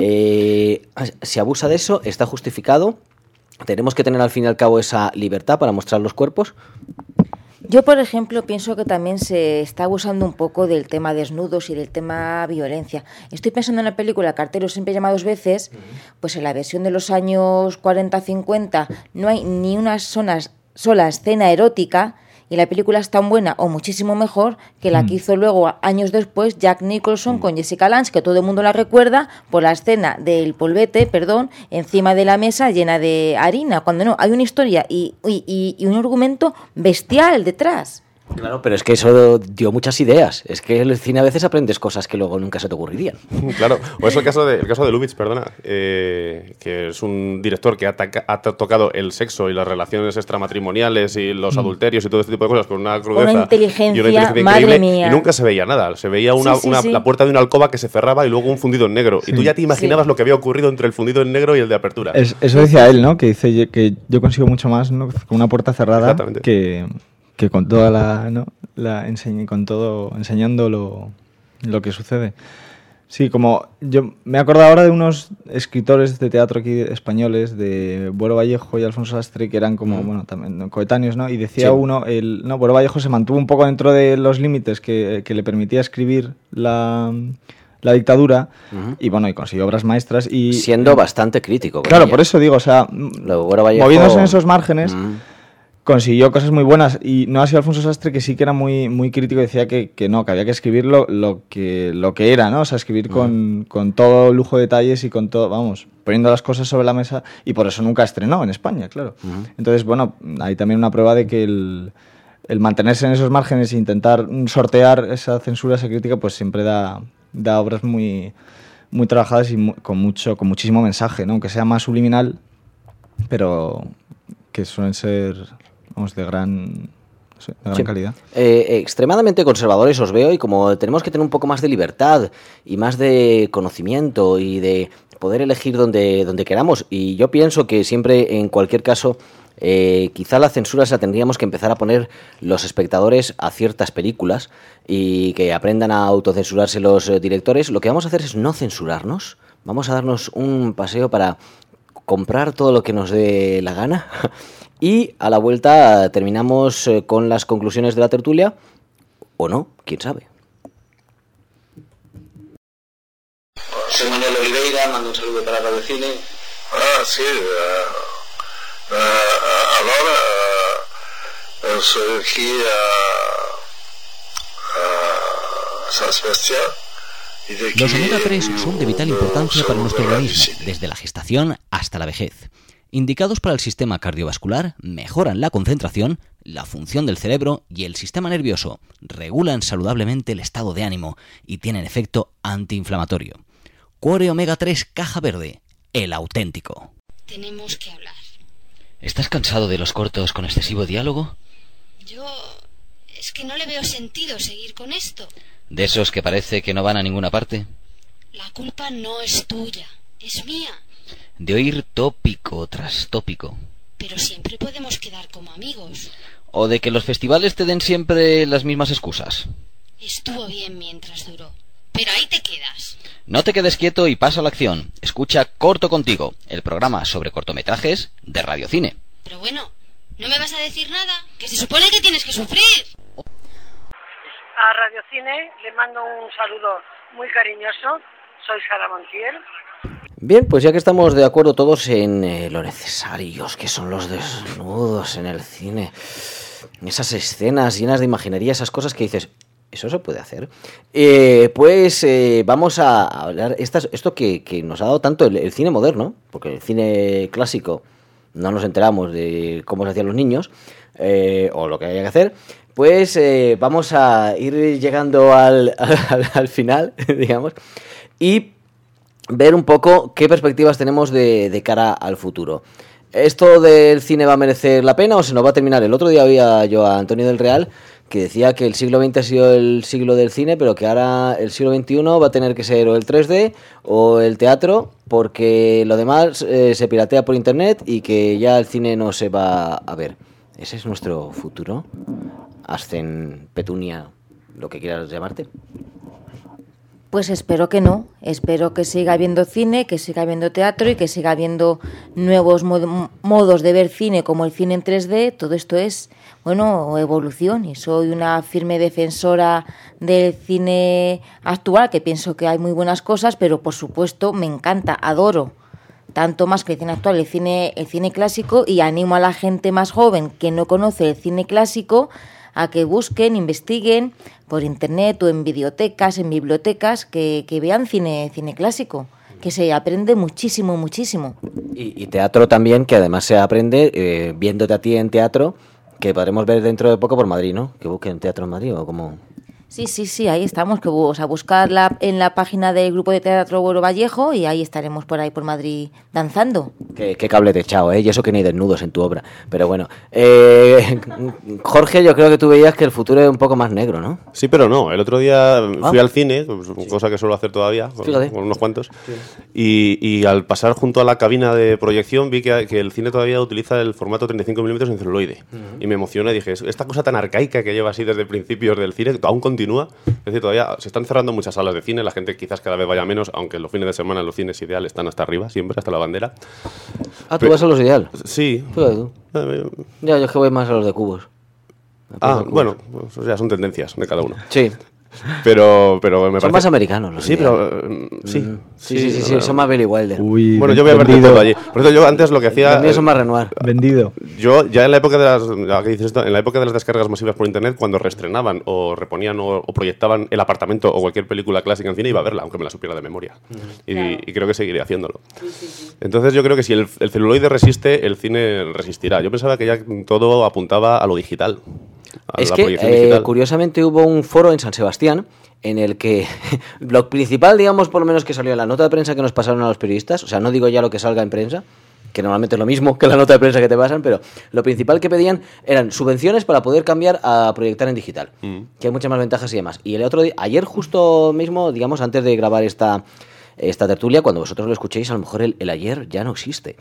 [SPEAKER 2] Se abusa de eso, está justificado. Tenemos que tener al fin y al cabo esa libertad para mostrar los cuerpos.
[SPEAKER 3] Yo, por ejemplo, pienso que también se está abusando un poco del tema desnudos y del tema violencia. Estoy pensando en la película Cartero siempre llama dos veces, pues en la versión de los años 40-50 no hay ni una sola escena erótica y la película es tan buena o muchísimo mejor que la que hizo luego, años después, Jack Nicholson con Jessica Lange, que todo el mundo la recuerda por la escena del polvete, encima de la mesa llena de harina, cuando no, hay una historia y un argumento bestial detrás.
[SPEAKER 2] Claro, pero es que eso dio muchas ideas. Es que en el cine a veces aprendes cosas que luego nunca se te ocurrirían.
[SPEAKER 4] Claro, o es el caso de Lubitsch, que es un director que ha tocado el sexo y las relaciones extramatrimoniales y los adulterios y todo este tipo de cosas con una crudeza
[SPEAKER 3] una inteligencia
[SPEAKER 4] y una inteligencia
[SPEAKER 3] madre
[SPEAKER 4] increíble,
[SPEAKER 3] mía.
[SPEAKER 4] y nunca se veía nada. Se veía la puerta de una alcoba que se cerraba y luego un fundido en negro. Y tú ya te imaginabas lo que había ocurrido entre el fundido en negro y el de apertura.
[SPEAKER 5] Eso decía él, ¿no? Que dice que yo consigo mucho más, ¿no?, con una puerta cerrada que con toda enseñando lo que sucede. Sí, como yo me acuerdo ahora de unos escritores de teatro aquí españoles, de Buero Vallejo y Alfonso Sastre, que eran como, bueno, también coetáneos, ¿no? Y decía uno, Buero Vallejo se mantuvo un poco dentro de los límites que le permitía escribir la dictadura, y bueno, y consiguió obras maestras y
[SPEAKER 2] siendo bastante crítico.
[SPEAKER 5] Claro, por eso digo, o sea, moviéndose en esos márgenes, consiguió cosas muy buenas, y no ha sido Alfonso Sastre, que sí que era muy, muy crítico, decía que había que escribir lo que era, ¿no? O sea, escribir con todo lujo de detalles y con todo, vamos, poniendo las cosas sobre la mesa, y por eso nunca estrenó en España, claro. Entonces, bueno, hay también una prueba de que el mantenerse en esos márgenes e intentar sortear esa censura, esa crítica, pues siempre da obras muy, muy trabajadas y con muchísimo mensaje, ¿no? Aunque sea más subliminal, pero que suelen ser, vamos, de gran calidad.
[SPEAKER 2] Extremadamente conservadores os veo, y como tenemos que tener un poco más de libertad y más de conocimiento y de poder elegir donde queramos, y yo pienso que siempre, en cualquier caso, quizá la censura se la tendríamos que empezar a poner los espectadores a ciertas películas y que aprendan a autocensurarse los directores. Lo que vamos a hacer es no censurarnos, vamos a darnos un paseo para comprar todo lo que nos dé la gana y a la vuelta terminamos con las conclusiones de la tertulia, o no, quién sabe.
[SPEAKER 12] Soy Manuel Oliveira, mando un saludo para Radio Cine.
[SPEAKER 13] Sí, allora soy aquí a Spezia.
[SPEAKER 10] Los omega 3 son de vital importancia para nuestro organismo, desde la gestación hasta la vejez. Indicados para el sistema cardiovascular, mejoran la concentración, la función del cerebro y el sistema nervioso, regulan saludablemente el estado de ánimo y tienen efecto antiinflamatorio. Cuore Omega 3 Caja Verde, el auténtico.
[SPEAKER 14] Tenemos que hablar.
[SPEAKER 10] ¿Estás cansado de los cortos con excesivo diálogo?
[SPEAKER 14] Es que no le veo sentido seguir con esto.
[SPEAKER 10] ¿De esos que parece que no van a ninguna parte?
[SPEAKER 14] La culpa no es tuya, es mía.
[SPEAKER 10] De oír tópico tras tópico.
[SPEAKER 14] Pero siempre podemos quedar como amigos.
[SPEAKER 10] ¿O de que los festivales te den siempre las mismas excusas?
[SPEAKER 14] Estuvo bien mientras duró, pero ahí te quedas.
[SPEAKER 10] No te quedes quieto y pasa a la acción. Escucha Corto Contigo, el programa sobre cortometrajes de Radio Cine.
[SPEAKER 14] Pero bueno, ¿no me vas a decir nada? Que se supone que tienes que sufrir.
[SPEAKER 15] A Radio Cine le mando un saludo muy cariñoso. Soy Sara Montiel.
[SPEAKER 2] Bien, pues ya que estamos de acuerdo todos en lo necesarios que son los desnudos en el cine, esas escenas llenas de imaginería, esas cosas que dices, ¿eso se puede hacer? Vamos a hablar esto que nos ha dado tanto el cine moderno, porque el cine clásico no nos enteramos de cómo se hacían los niños, o lo que había que hacer. Pues vamos a ir llegando al final, digamos, y ver un poco qué perspectivas tenemos de cara al futuro. ¿Esto del cine va a merecer la pena o se nos va a terminar? El otro día oía yo a Antonio del Real que decía que el siglo XX ha sido el siglo del cine, pero que ahora el siglo XXI va a tener que ser o el 3D o el teatro, porque lo demás se piratea por internet y que ya el cine no se va a ver. ¿Ese es nuestro futuro? Ascen, Petunia, lo que quieras llamarte.
[SPEAKER 3] Pues espero que no, espero que siga habiendo cine, que siga habiendo teatro y que siga habiendo nuevos modos de ver cine como el cine en 3D. Todo esto es, bueno, evolución, y soy una firme defensora del cine actual, que pienso que hay muy buenas cosas, pero por supuesto me encanta, adoro, tanto más que el cine actual, el cine clásico, y animo a la gente más joven que no conoce el cine clásico a que busquen, investiguen por internet o en videotecas, en bibliotecas, que vean cine clásico, que se aprende muchísimo, muchísimo.
[SPEAKER 2] Y teatro también, que además se aprende viéndote a ti en teatro, que podremos ver dentro de poco por Madrid, ¿no? Que busquen teatro en Madrid o como...
[SPEAKER 3] Sí, ahí estamos, que a buscarla en la página del grupo de teatro Güero Vallejo, y ahí estaremos por ahí por Madrid danzando.
[SPEAKER 2] Qué cable te he echado, ¿eh? Y eso que ni desnudos en tu obra. Pero bueno, Jorge, yo creo que tú veías que el futuro es un poco más negro, ¿no?
[SPEAKER 4] Sí, pero no. El otro día fui al cine, cosa que suelo hacer todavía, con unos cuantos, sí. y al pasar junto a la cabina de proyección vi que el cine todavía utiliza el formato 35 mm en celuloide. Y me emocioné y dije, esta cosa tan arcaica que lleva así desde principios del cine, aún continúa. Es decir, todavía se están cerrando muchas salas de cine, la gente quizás cada vez vaya menos, aunque los fines de semana los cines Ideal están hasta arriba, siempre, hasta la bandera.
[SPEAKER 2] ¿Tú vas a los Ideal?
[SPEAKER 4] Sí.
[SPEAKER 2] Tú. Ya, yo es que voy más a los de cubos.
[SPEAKER 4] Bueno, pues ya son tendencias de cada uno.
[SPEAKER 2] Sí.
[SPEAKER 4] Pero me parece...
[SPEAKER 2] Son más americanos los
[SPEAKER 4] sí, pero
[SPEAKER 2] sí, son más Billy Wilder.
[SPEAKER 5] Uy,
[SPEAKER 4] bueno, yo voy a ver de todo allí. Por eso yo antes lo que hacía...
[SPEAKER 2] Los míos son más Renoir.
[SPEAKER 5] Vendido.
[SPEAKER 4] Yo ya en la época de las descargas masivas por internet, cuando reestrenaban o reponían o proyectaban El Apartamento o cualquier película clásica en cine, iba a verla, aunque me la supiera de memoria. Y creo que seguiré haciéndolo. Sí. Entonces yo creo que si el celuloide resiste, el cine resistirá. Yo pensaba que ya todo apuntaba a lo digital.
[SPEAKER 2] Es que, curiosamente, hubo un foro en San Sebastián en el que lo principal, digamos, por lo menos que salió en la nota de prensa que nos pasaron a los periodistas, o sea, no digo ya lo que salga en prensa, que normalmente es lo mismo que la nota de prensa que te pasan, pero lo principal que pedían eran subvenciones para poder cambiar a proyectar en digital, que hay muchas más ventajas y demás. Y el otro día, ayer justo mismo, digamos, antes de grabar esta tertulia, cuando vosotros lo escuchéis, a lo mejor el ayer ya no existe.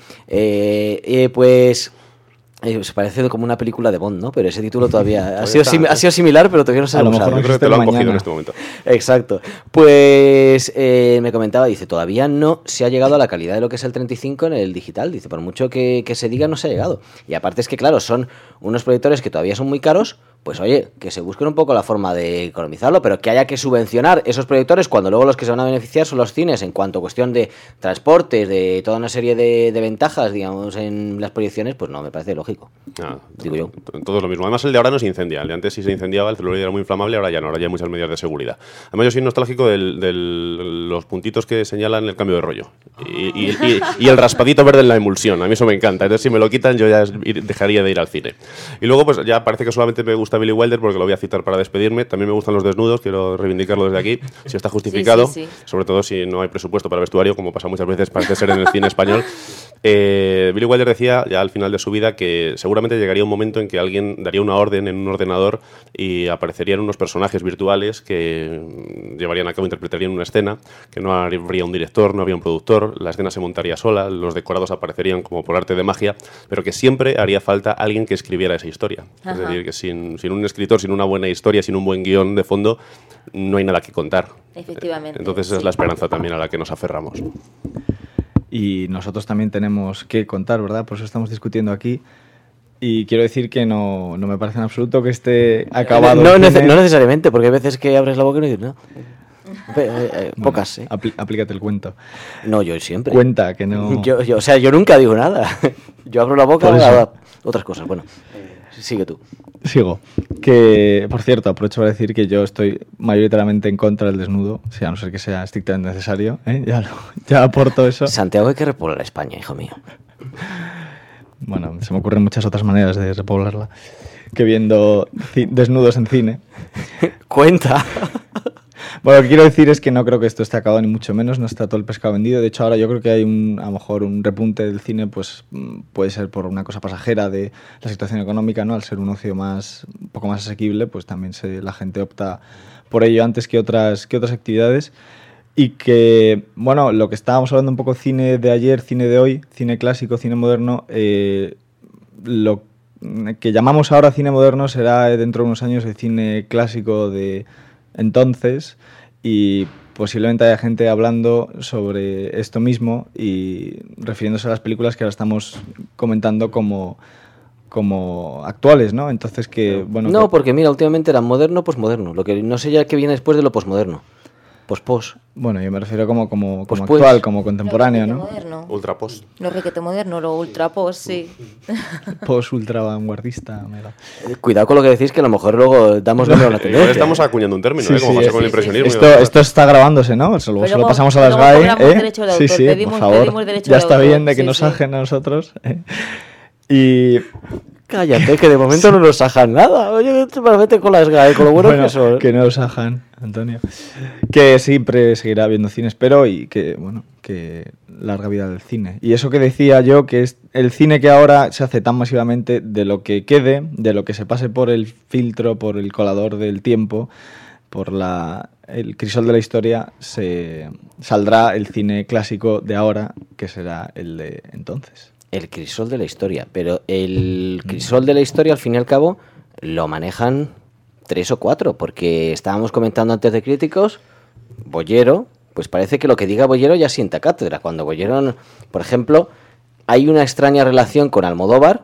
[SPEAKER 2] Se parece como una película de Bond, ¿no? Pero ese título todavía ha sido similar, pero todavía no se ha usado.
[SPEAKER 4] Yo creo que te lo han cogido en este momento.
[SPEAKER 2] Exacto. Pues me comentaba, dice, todavía no se ha llegado a la calidad de lo que es el 35 en el digital. Dice, por mucho que se diga, no se ha llegado. Y aparte es que, claro, son unos proyectores que todavía son muy caros. Pues oye, que se busquen un poco la forma de economizarlo, pero que haya que subvencionar esos proyectores cuando luego los que se van a beneficiar son los cines en cuanto a cuestión de transportes, de toda una serie de ventajas, digamos, en las proyecciones, pues no, me parece lógico. Digo yo.
[SPEAKER 4] Todo es lo mismo. Además, el de ahora no se incendia. El de antes sí se incendiaba, el celuloide era muy inflamable, ahora ya no, ahora ya hay muchas medidas de seguridad. Además, yo soy nostálgico de los puntitos que señalan el cambio de rollo. Y el raspadito verde en la emulsión. A mí eso me encanta. Entonces, si me lo quitan, yo ya dejaría de ir al cine. Y luego, pues ya parece que solamente me gusta gusta Billy Wilder porque lo voy a citar para despedirme. También me gustan los desnudos, quiero reivindicarlo desde aquí, si está justificado,
[SPEAKER 3] sí.
[SPEAKER 4] sobre todo si no hay presupuesto para vestuario, como pasa muchas veces, parece ser en el cine español. Billy Wilder decía, ya al final de su vida, que seguramente llegaría un momento en que alguien daría una orden en un ordenador y aparecerían unos personajes virtuales que llevarían a cabo, interpretarían una escena, que no habría un director, no habría un productor, la escena se montaría sola, los decorados aparecerían como por arte de magia, pero que siempre haría falta alguien que escribiera esa historia.
[SPEAKER 3] Ajá.
[SPEAKER 4] Es decir, que sin un escritor, sin una buena historia, sin un buen guión de fondo, no hay nada que contar.
[SPEAKER 3] Efectivamente.
[SPEAKER 4] Entonces esa es la esperanza también a la que nos aferramos.
[SPEAKER 5] Y nosotros también tenemos que contar, ¿verdad? Por eso estamos discutiendo aquí. Y quiero decir que no me parece en absoluto que esté acabado.
[SPEAKER 2] No necesariamente, porque hay veces que abres la boca y no dices nada. Pocas, sí.
[SPEAKER 5] Aplícate el cuento.
[SPEAKER 2] No, yo siempre.
[SPEAKER 5] Cuenta, que no...
[SPEAKER 2] Yo nunca digo nada. Yo abro la boca a otras cosas. Bueno, sigue tú.
[SPEAKER 5] Sigo. Que, por cierto, aprovecho para decir que yo estoy mayoritariamente en contra del desnudo, o sea, a no ser que sea estrictamente necesario. Ya aporto eso.
[SPEAKER 2] Santiago, hay que repoblar España, hijo mío.
[SPEAKER 5] Bueno, se me ocurren muchas otras maneras de repoblarla que viendo desnudos en cine.
[SPEAKER 2] Cuenta.
[SPEAKER 5] Bueno, lo que quiero decir es que no creo que esto esté acabado, ni mucho menos, no está todo el pescado vendido. De hecho, ahora yo creo que hay a lo mejor un repunte del cine, pues puede ser por una cosa pasajera de la situación económica, ¿no? Al ser un ocio un poco más asequible, pues también la gente opta por ello antes que otras actividades. Y que, bueno, lo que estábamos hablando un poco, cine de ayer, cine de hoy, cine clásico, cine moderno, lo que llamamos ahora cine moderno será dentro de unos años el cine clásico de entonces, y posiblemente haya gente hablando sobre esto mismo y refiriéndose a las películas que ahora estamos comentando como actuales, ¿no? Entonces que, bueno...
[SPEAKER 2] No, porque mira, últimamente era moderno, posmoderno. Lo que no sé ya qué viene después de lo posmoderno. Pos.
[SPEAKER 5] Bueno, yo me refiero como actual, como contemporáneo, ¿no?
[SPEAKER 3] Moderno.
[SPEAKER 4] Ultra post.
[SPEAKER 3] Lo requete moderno, lo ultra post, sí.
[SPEAKER 5] Post ultra vanguardista, mira.
[SPEAKER 2] Cuidado con lo que decís, que a lo mejor luego damos nombre a la tendencia.
[SPEAKER 4] Estamos acuñando un término, como pasó con el impresionismo.
[SPEAKER 5] Esto está grabándose, ¿no? Luego se lo pasamos a las GAE. Sí, por favor. Ya está bien de que nos sajen a nosotros. Y...
[SPEAKER 2] Cállate, que de momento no nos sajan nada. Oye, te meten con las GAE, con lo bueno que son.
[SPEAKER 5] Que no nos sajan, Antonio. Que siempre seguirá habiendo cine, espero, y que, bueno, que larga vida del cine. Y eso que decía yo, que es el cine que ahora se hace tan masivamente, de lo que quede, de lo que se pase por el filtro, por el colador del tiempo, por el crisol de la historia, saldrá el cine clásico de ahora, que será el de entonces.
[SPEAKER 2] El crisol de la historia, pero el crisol de la historia, al fin y al cabo, lo manejan 3 o 4, porque estábamos comentando antes de críticos, Bollero, pues parece que lo que diga Bollero ya sienta cátedra. Cuando Bollero, por ejemplo, hay una extraña relación con Almodóvar,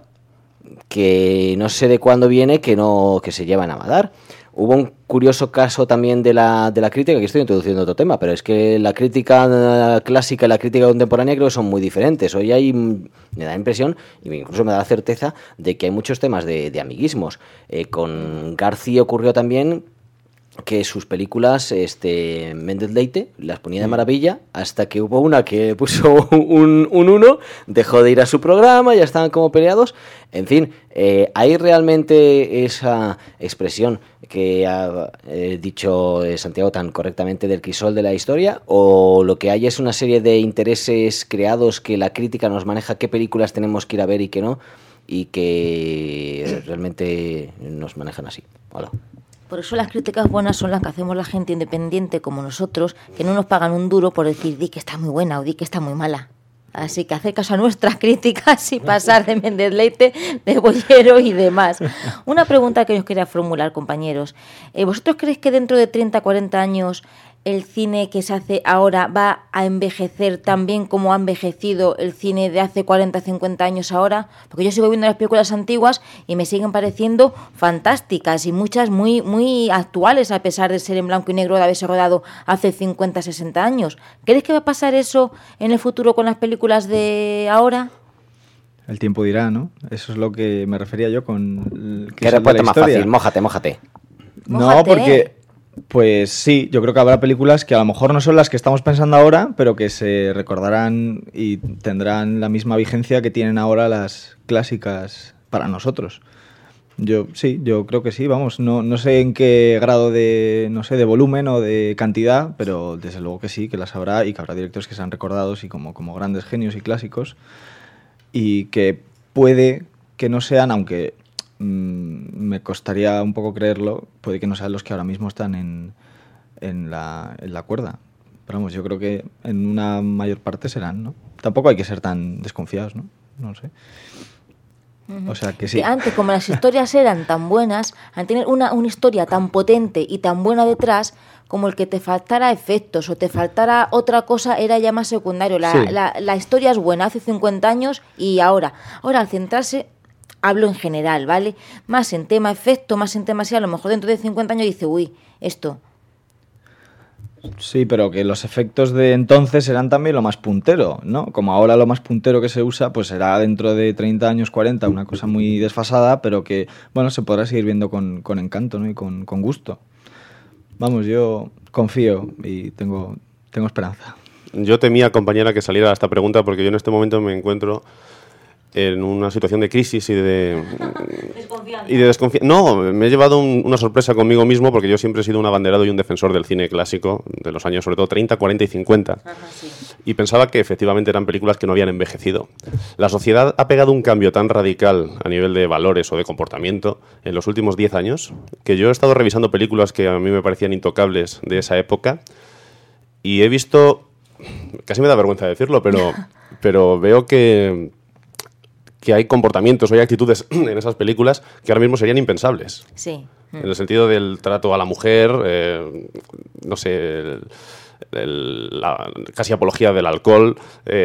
[SPEAKER 2] que no sé de cuándo viene, que se llevan a Madar. Hubo un curioso caso también de la crítica, que estoy introduciendo otro tema, pero es que la crítica clásica y la crítica contemporánea creo que son muy diferentes. Hoy me da la impresión, y incluso me da la certeza, de que hay muchos temas de amiguismos. Con García ocurrió también que sus películas, Méndez Leite, las ponía de maravilla, hasta que hubo una que puso un 1, dejó de ir a su programa, ya estaban como peleados. En fin, ¿hay realmente esa expresión que ha dicho Santiago tan correctamente del crisol de la historia? ¿O lo que hay es una serie de intereses creados que la crítica nos maneja qué películas tenemos que ir a ver y qué no, y que realmente nos manejan así? Hola.
[SPEAKER 3] Por eso las críticas buenas son las que hacemos la gente independiente como nosotros, que no nos pagan un duro por decir di que está muy buena o di que está muy mala. Así que hacer caso a nuestras críticas y pasar de Méndez Leite, de Bollero y demás. Una pregunta que os quería formular, compañeros. ¿Vosotros creéis que dentro de 30, 40 años el cine que se hace ahora va a envejecer tan bien como ha envejecido el cine de hace 40, 50 años ahora? Porque yo sigo viendo las películas antiguas y me siguen pareciendo fantásticas y muchas muy, muy actuales, a pesar de ser en blanco y negro, de haberse rodado hace 50, 60 años. ¿Crees que va a pasar eso en el futuro con las películas de ahora?
[SPEAKER 5] El tiempo dirá, ¿no? Eso es lo que me refería yo con...
[SPEAKER 2] ¿Qué respuesta más fácil? Mójate.
[SPEAKER 5] No, porque... Pues sí, yo creo que habrá películas que a lo mejor no son las que estamos pensando ahora, pero que se recordarán y tendrán la misma vigencia que tienen ahora las clásicas para nosotros. Yo creo que sí, vamos, no sé en qué grado de volumen o de cantidad, pero desde luego que sí, que las habrá y que habrá directores que sean recordados y como grandes genios y clásicos, y que puede que no sean, aunque me costaría un poco creerlo, puede que no sean los que ahora mismo están en la cuerda. Pero vamos, yo creo que en una mayor parte serán, ¿no? Tampoco hay que ser tan desconfiados, ¿no? No lo sé. O sea que sí.
[SPEAKER 3] Antes, como las historias eran tan buenas, al tener una historia tan potente y tan buena detrás, como el que te faltara efectos o te faltara otra cosa era ya más secundario. La historia es buena hace 50 años y ahora al centrarse, hablo en general, ¿vale? Más en tema efecto, más en tema así, a lo mejor dentro de 50 años dice, uy, esto...
[SPEAKER 5] Sí, pero que los efectos de entonces eran también lo más puntero, ¿no? Como ahora lo más puntero que se usa, pues será dentro de 30 años, 40, una cosa muy desfasada, pero que, bueno, se podrá seguir viendo con encanto, ¿no? Y con gusto. Vamos, yo confío y tengo esperanza.
[SPEAKER 4] Yo temía, compañera, que saliera esta pregunta porque yo en este momento me encuentro en una situación de crisis y de desconfianza. No, me he llevado una sorpresa conmigo mismo porque yo siempre he sido un abanderado y un defensor del cine clásico de los años sobre todo 30, 40 y 50. Ajá, sí. Y pensaba que efectivamente eran películas que no habían envejecido. La sociedad ha pegado un cambio tan radical a nivel de valores o de comportamiento en los últimos 10 años que yo he estado revisando películas que a mí me parecían intocables de esa época y he visto, casi me da vergüenza decirlo, pero veo que hay comportamientos o hay actitudes en esas películas que ahora mismo serían impensables.
[SPEAKER 3] Sí.
[SPEAKER 4] En el sentido del trato a la mujer, no sé, la casi apología del alcohol.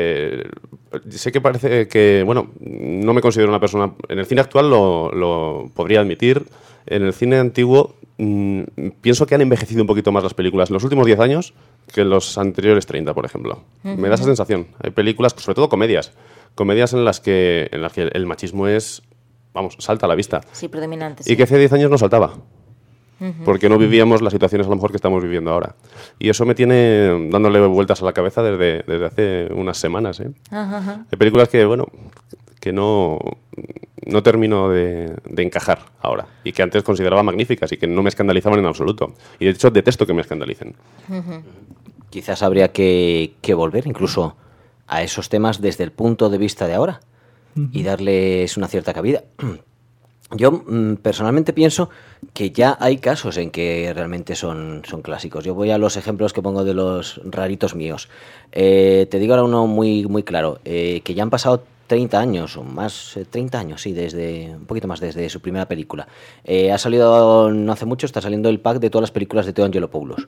[SPEAKER 4] Sé que parece que, bueno, no me considero una persona... En el cine actual lo podría admitir. En el cine antiguo pienso que han envejecido un poquito más las películas en los últimos 10 años que en los anteriores 30, por ejemplo. Me da esa sensación. Hay películas, sobre todo comedias en las que el machismo es, vamos, salta a la vista.
[SPEAKER 3] Sí, predominante.
[SPEAKER 4] Y que hace 10 años no saltaba. Porque no vivíamos las situaciones a lo mejor que estamos viviendo ahora. Y eso me tiene dándole vueltas a la cabeza desde hace unas semanas. Hay películas que, bueno, que no termino de encajar ahora. Y que antes consideraba magníficas y que no me escandalizaban en absoluto. Y de hecho detesto que me escandalicen.
[SPEAKER 2] Quizás habría que volver incluso a esos temas desde el punto de vista de ahora y darles una cierta cabida. Yo personalmente pienso que ya hay casos en que realmente son clásicos. Yo voy a los ejemplos que pongo de los raritos míos. Te digo ahora uno muy, muy claro, que ya han pasado 30 años o más, 30 años, sí, un poquito más desde su primera película. Ha salido no hace mucho, está saliendo el pack de todas las películas de Teo Angelopoulos.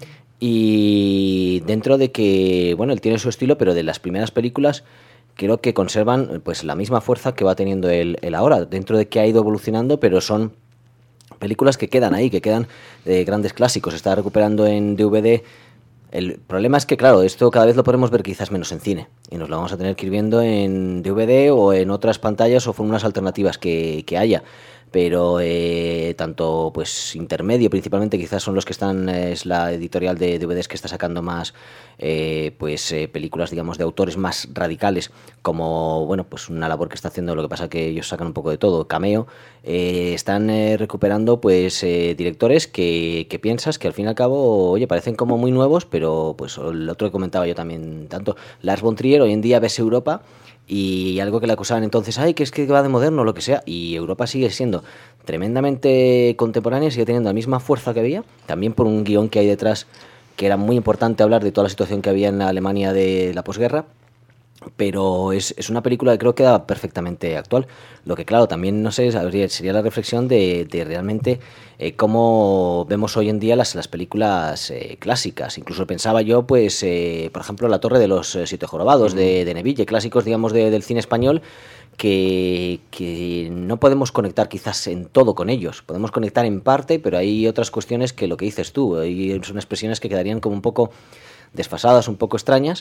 [SPEAKER 2] Y dentro de que, bueno, él tiene su estilo, pero de las primeras películas creo que conservan pues la misma fuerza que va teniendo él ahora, dentro de que ha ido evolucionando, pero son películas que quedan ahí, que quedan de grandes clásicos. Está recuperando en DVD. El problema es que, claro, esto cada vez lo podemos ver quizás menos en cine y nos lo vamos a tener que ir viendo en DVD o en otras pantallas o fórmulas alternativas que haya. Pero tanto pues intermedio principalmente quizás son los que están, es la editorial de DVDs que está sacando más películas, digamos, de autores más radicales, como, bueno, pues una labor que está haciendo, lo que pasa que ellos sacan un poco de todo, Cameo. Están recuperando pues directores que piensas que al fin y al cabo, oye, parecen como muy nuevos, pero pues el otro que comentaba yo también tanto, Lars von Trier, hoy en día ves Europa y algo que le acusaban entonces, ay, que es que va de moderno, lo que sea, y Europa sigue siendo tremendamente contemporánea, sigue teniendo la misma fuerza que había, también por un guión que hay detrás, que era muy importante hablar de toda la situación que había en la Alemania de la posguerra, pero es una película que creo que queda perfectamente actual. Lo que, claro, también, no sé, sería la reflexión de realmente cómo vemos hoy en día las películas clásicas. Incluso pensaba yo, pues, por ejemplo, La Torre de los Siete Jorobados de Neville, clásicos, digamos, del cine español, que no podemos conectar quizás en todo con ellos. Podemos conectar en parte, pero hay otras cuestiones que lo que dices tú, son expresiones que quedarían como un poco desfasadas, un poco extrañas.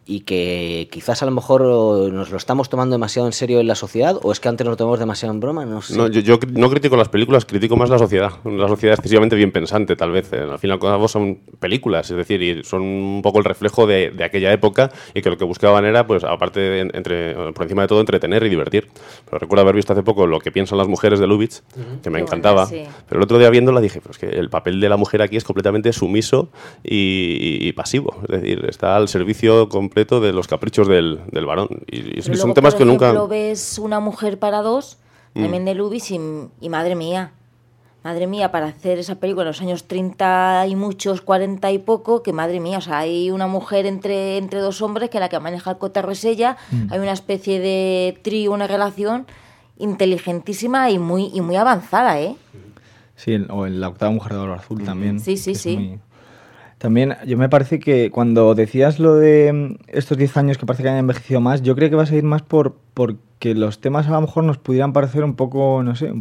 [SPEAKER 2] y que quizás a lo mejor nos lo estamos tomando demasiado en serio en la sociedad, o es que antes nos lo tomamos demasiado en broma, no sé.
[SPEAKER 4] No, yo no critico las películas, critico más la sociedad. Una sociedad excesivamente bien pensante, tal vez. Al fin y al cabo son películas, es decir, y son un poco el reflejo de aquella época, y que lo que buscaban era, pues aparte, por encima de todo, entretener y divertir. Pero recuerdo haber visto hace poco Lo que piensan las mujeres de Lubitsch, que me encantaba.
[SPEAKER 3] Bueno, sí.
[SPEAKER 4] Pero el otro día viéndola dije, pues que el papel de la mujer aquí es completamente sumiso y pasivo. Es decir, está al servicio completo de los caprichos del varón. Y son
[SPEAKER 3] luego,
[SPEAKER 4] temas que nunca...
[SPEAKER 3] Pero ves Una mujer para dos, también de Lubitsch, y madre mía, para hacer esa película en los años 30 y muchos, 40 y poco, que madre mía, o sea, hay una mujer entre dos hombres que la que maneja el cotarro es ella, hay una especie de trío, una relación inteligentísima y muy avanzada, ¿eh?
[SPEAKER 5] Sí, o en La octava mujer de oro azul también.
[SPEAKER 3] Sí.
[SPEAKER 5] También, yo me parece que cuando decías lo de estos 10 años que parece que han envejecido más, yo creo que vas a ir más porque los temas a lo mejor nos pudieran parecer un poco, no sé,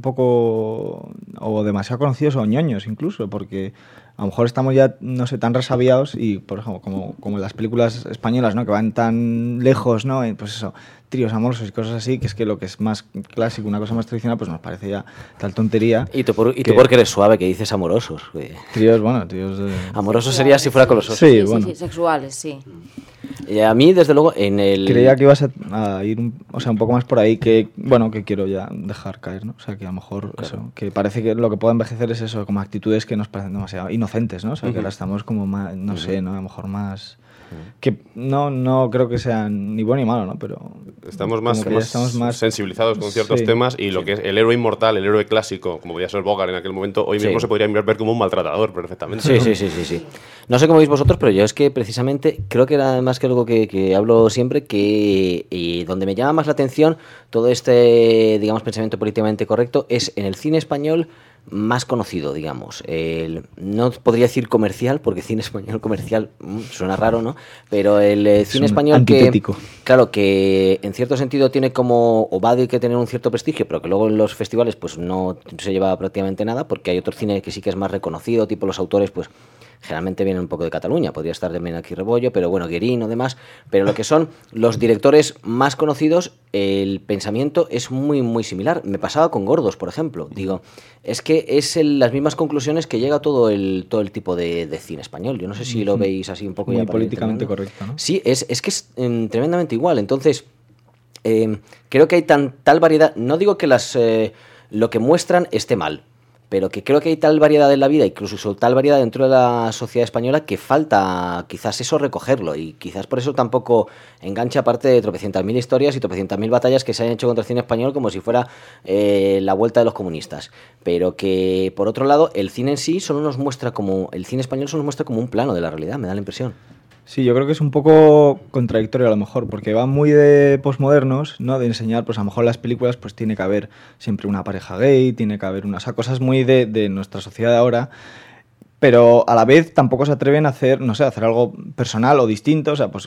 [SPEAKER 5] o demasiado conocidos o ñoños incluso, porque a lo mejor estamos ya, no sé, tan resabiados y, por ejemplo, como en las películas españolas, ¿no?, que van tan lejos, ¿no?, pues eso, tríos amorosos y cosas así, que es que lo que es más clásico, una cosa más tradicional, pues nos parece ya tal tontería.
[SPEAKER 2] Y tú porque eres suave, que dices amorosos.
[SPEAKER 5] Tríos.
[SPEAKER 2] Amorosos sería si fuera con los otros.
[SPEAKER 3] Sí, sexuales, sí.
[SPEAKER 2] A mí, desde luego, en el...
[SPEAKER 5] Creía que ibas a ir un poco más por ahí, que quiero ya dejar caer, ¿no? O sea, que a lo mejor eso, que parece que lo que puede envejecer es eso, como actitudes que nos parecen demasiado inocentes, ¿no? O sea, que ahora estamos como más, no sé, ¿no? A lo mejor más... Que no creo que sean ni bueno ni malo, ¿no? Pero
[SPEAKER 4] estamos más sensibilizados con ciertos temas, y lo que es el héroe inmortal, el héroe clásico, como podía ser Bogart en aquel momento, hoy mismo se podría ver como un maltratador perfectamente.
[SPEAKER 2] Sí. No sé cómo veis vosotros, pero yo es que precisamente creo que era más que algo que hablo siempre, que donde me llama más la atención todo este, digamos, pensamiento políticamente correcto es en el cine español más conocido, digamos. No podría decir comercial, porque cine español comercial suena raro, ¿no? Pero el cine español
[SPEAKER 5] antitético.
[SPEAKER 2] que en cierto sentido tiene como, o va a que tener un cierto prestigio, pero que luego en los festivales pues no se lleva prácticamente nada, porque hay otro cine que sí que es más reconocido, tipo los autores, pues generalmente vienen un poco de Cataluña, podría estar también aquí Rebollo, pero bueno, Guerín o demás, pero lo que son los directores más conocidos, el pensamiento es muy similar. Me pasaba con Gordos, por ejemplo. Digo, es que es las mismas conclusiones que llega todo el tipo de cine español. Yo no sé si lo veis así un poco
[SPEAKER 5] muy
[SPEAKER 2] ya
[SPEAKER 5] políticamente correcto, ¿no?
[SPEAKER 2] Sí, es que es tremendamente igual. Entonces, creo que hay tal variedad. No digo que lo que muestran esté mal, pero que creo que hay tal variedad en la vida, incluso tal variedad dentro de la sociedad española, que falta quizás eso recogerlo, y quizás por eso tampoco engancha, aparte de tropecientas mil historias y tropecientas mil batallas que se han hecho contra el cine español como si fuera la vuelta de los comunistas, pero que por otro lado el cine en sí el cine español solo nos muestra como un plano de la realidad, me da la impresión.
[SPEAKER 5] Sí, yo creo que es un poco contradictorio a lo mejor, porque van muy de posmodernos, ¿no? De enseñar, pues a lo mejor en las películas pues tiene que haber siempre una pareja gay, tiene que haber cosas muy de nuestra sociedad de ahora, pero a la vez tampoco se atreven a hacer algo personal o distinto, o sea, pues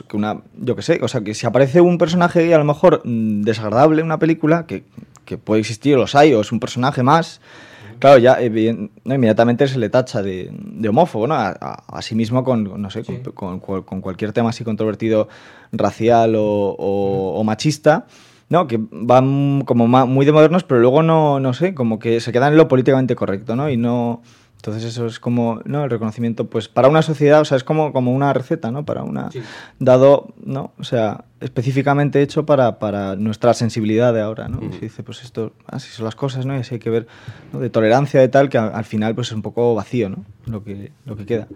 [SPEAKER 5] que si aparece un personaje gay a lo mejor desagradable en una película, que puede existir, los hay, o es un personaje más... Claro, ya inmediatamente se le tacha de homófobo, ¿no? A sí mismo con cualquier tema así controvertido, racial o machista, ¿no? Que van como muy de modernos, pero luego no sé, como que se quedan en lo políticamente correcto, ¿no? Y no... Entonces eso es como, ¿no? El reconocimiento, pues para una sociedad, o sea, es como una receta, ¿no? Para dado, ¿no? O sea, específicamente hecho para nuestra sensibilidad de ahora, ¿no? Y se dice, pues esto, así son las cosas, ¿no? Y así hay que ver, ¿no? De tolerancia de tal, que al final pues es un poco vacío, ¿no? Lo que queda,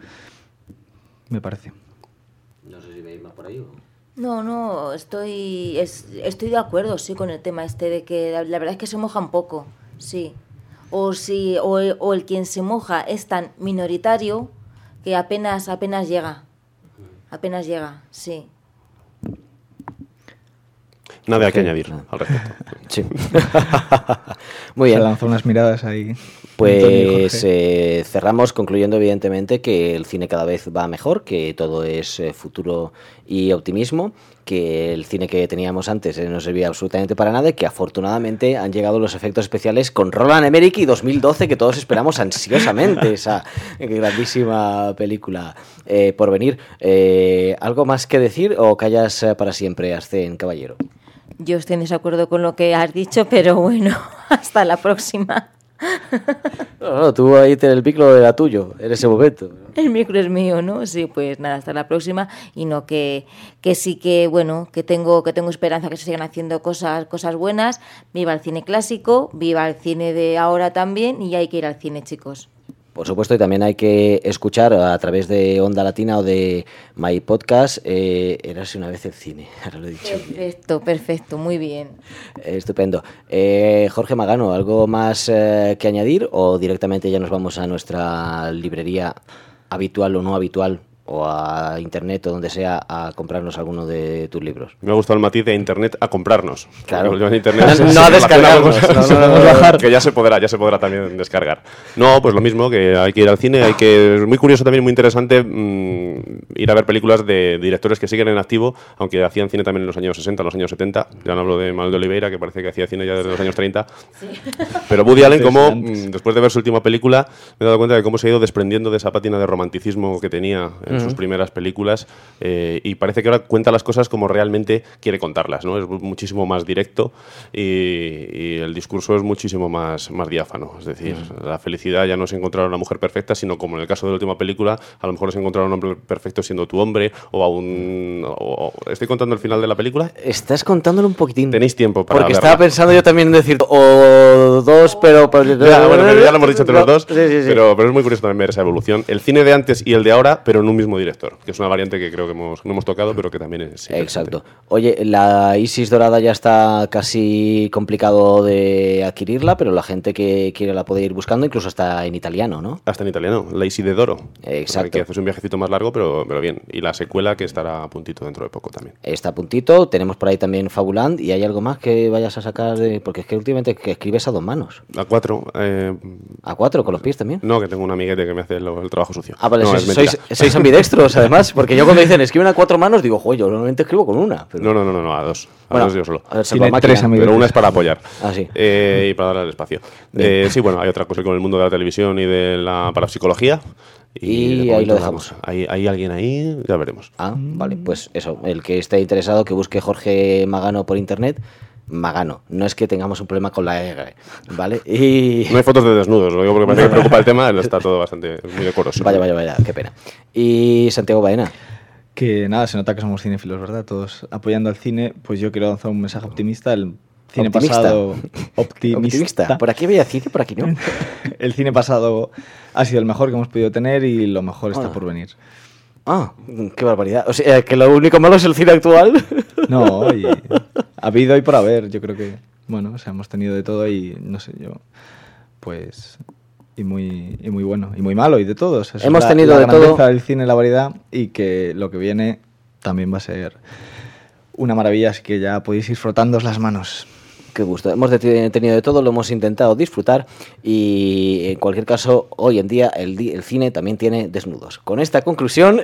[SPEAKER 5] me parece.
[SPEAKER 2] No sé si veis más por ahí o...
[SPEAKER 3] No, estoy de acuerdo, sí, con el tema de que la verdad es que se mojan poco, sí. O el quien se moja es tan minoritario que apenas llega, sí.
[SPEAKER 4] Nada que añadir al respecto.
[SPEAKER 2] Sí. Muy bien.
[SPEAKER 5] Se lanzó unas miradas ahí.
[SPEAKER 2] Pues cerramos concluyendo evidentemente que el cine cada vez va mejor, que todo es futuro y optimismo, que el cine que teníamos antes no servía absolutamente para nada y que afortunadamente han llegado los efectos especiales con Roland Emmerich y 2012, que todos esperamos ansiosamente esa grandísima película por venir. ¿Algo más que decir o callas para siempre, Ascén Caballero?
[SPEAKER 3] Yo estoy en desacuerdo con lo que has dicho, pero bueno, hasta la próxima.
[SPEAKER 2] No, tú ahí tienes el micro, era tuyo en ese momento.
[SPEAKER 3] El micro es mío, ¿no? Sí, pues nada, hasta la próxima. Y no, que sí que, bueno, que tengo esperanza que se sigan haciendo cosas buenas. Viva el cine clásico, viva el cine de ahora también, y hay que ir al cine, chicos.
[SPEAKER 2] Por supuesto, y también hay que escuchar a través de Onda Latina o de My Podcast, Érase una vez el cine, ahora lo he dicho.
[SPEAKER 3] Perfecto, muy bien.
[SPEAKER 2] Estupendo. Jorge Magano, ¿algo más que añadir o directamente ya nos vamos a nuestra librería habitual o no habitual, o a internet o donde sea, a comprarnos alguno de tus libros?
[SPEAKER 4] Me ha gustado el matiz de internet a comprarnos.
[SPEAKER 2] Claro.
[SPEAKER 4] En internet
[SPEAKER 2] no a descargarnos.
[SPEAKER 4] Que ya se podrá también descargar. No, pues lo mismo, que hay que ir al cine, es muy curioso también, muy interesante ir a ver películas de directores que siguen en activo, aunque hacían cine también en los años 60, en los años 70. Ya no hablo de Manuel de Oliveira, que parece que hacía cine ya desde los años 30. Sí. Pero Woody Allen, como después de ver su última película, me he dado cuenta de cómo se ha ido desprendiendo de esa pátina de romanticismo que tenía en sus primeras películas, y parece que ahora cuenta las cosas como realmente quiere contarlas, ¿no? Es muchísimo más directo y el discurso es muchísimo más diáfano. Es decir, la felicidad ya no es encontrar a una mujer perfecta, sino como en el caso de la última película, a lo mejor es encontrar a un hombre perfecto siendo tu hombre, ¿Estoy contando el final de la película?
[SPEAKER 2] Estás contándolo un poquitín.
[SPEAKER 4] Tenéis tiempo para
[SPEAKER 2] porque
[SPEAKER 4] verla.
[SPEAKER 2] Estaba pensando yo también en decir o dos, pero ya
[SPEAKER 4] lo hemos dicho entre los dos, sí. Pero es muy curioso también ver esa evolución. El cine de antes y el de ahora, pero en un mismo director, que es una variante que creo que no hemos tocado, pero que también es
[SPEAKER 2] exacto. Oye, la Isis dorada ya está casi complicado de adquirirla, pero la gente que quiere la puede ir buscando, incluso hasta en italiano, ¿no?
[SPEAKER 4] Hasta en italiano, la Isis de Doro.
[SPEAKER 2] Exacto.
[SPEAKER 4] Que haces un viajecito más largo, pero bien. Y la secuela, que estará a puntito dentro de poco también.
[SPEAKER 2] Está a puntito, tenemos por ahí también Fabuland, y hay algo más que vayas a sacar porque es que últimamente que escribes a dos manos.
[SPEAKER 4] A cuatro.
[SPEAKER 2] ¿A cuatro? ¿Con los pies también?
[SPEAKER 4] No, que tengo un amiguete que me hace el trabajo sucio.
[SPEAKER 2] Ah, vale,
[SPEAKER 4] no,
[SPEAKER 2] sois ambidextros, además, porque yo cuando dicen escriben a cuatro manos, digo, yo normalmente escribo con una. Pero...
[SPEAKER 4] No, a dos. A dos yo solo.
[SPEAKER 2] Tiene tres
[SPEAKER 4] amigos. Pero una es para apoyar.
[SPEAKER 2] Ah, sí.
[SPEAKER 4] Y para darle el espacio. Sí, bueno, hay otra cosa con el mundo de la televisión y de la parapsicología.
[SPEAKER 2] Y ahí lo dejamos.
[SPEAKER 4] ¿Hay alguien ahí? Ya veremos.
[SPEAKER 2] Ah, vale, pues eso. El que esté interesado, que busque Jorge Magano por internet. Magano, no es que tengamos un problema con la R, ¿vale? Y...
[SPEAKER 4] No hay fotos de desnudos, lo digo porque me preocupa el tema, está todo bastante muy decoroso.
[SPEAKER 2] Vaya, qué pena. Y Santiago Baena.
[SPEAKER 5] Que nada, se nota que somos cinéfilos, ¿verdad? Todos apoyando al cine, pues yo quiero lanzar un mensaje optimista. El cine pasado... Optimista.
[SPEAKER 2] Por aquí había cine, por aquí no.
[SPEAKER 5] El cine pasado ha sido el mejor que hemos podido tener y lo mejor está por venir.
[SPEAKER 2] Ah, qué barbaridad. O sea, que lo único malo es el cine actual.
[SPEAKER 5] No, y ha habido y por haber. Yo creo que, bueno, o sea, hemos tenido de todo y, no sé, pues... Y muy bueno, y muy malo, y de todo. O sea,
[SPEAKER 2] hemos tenido de todo.
[SPEAKER 5] La grandeza del cine, la variedad, y que lo que viene también va a ser una maravilla, así que ya podéis ir frotándoos las manos.
[SPEAKER 2] Qué gusto. Hemos tenido de todo, lo hemos intentado disfrutar y en cualquier caso, hoy en día el cine también tiene desnudos. Con esta conclusión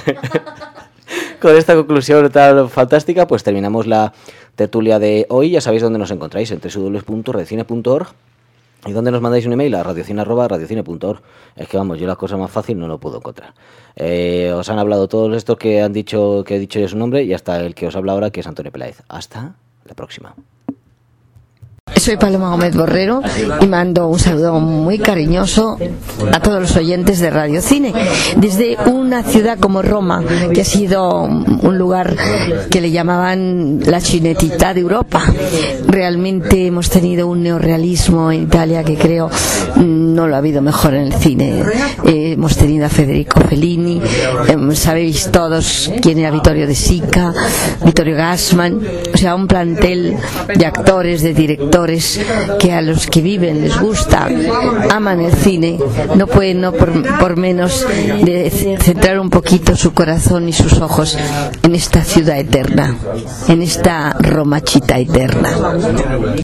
[SPEAKER 2] tan fantástica, pues terminamos la tertulia de hoy. Ya sabéis dónde nos encontráis, en www.radiocine.org, y dónde nos mandáis un email a radiocine@radiocine.org. Es que vamos, yo las cosas más fácil no lo puedo encontrar. Os han hablado todos estos que he dicho yo su nombre, y hasta el que os habla ahora, que es Antonio Peláez. Hasta la próxima.
[SPEAKER 16] Soy Paloma Gómez Borrero y mando un saludo muy cariñoso a todos los oyentes de Radio Cine desde una ciudad como Roma, que ha sido un lugar que le llamaban la Cinecittà de Europa. Realmente hemos tenido un neorrealismo en Italia que creo no lo ha habido mejor en el cine. Hemos tenido a Federico Fellini, sabéis todos quién era Vittorio De Sica, Vittorio Gassman, o sea, un plantel de actores, de directores que a los que viven les gusta, aman el cine, no pueden por menos de centrar un poquito su corazón y sus ojos en esta ciudad eterna, en esta Romachita eterna.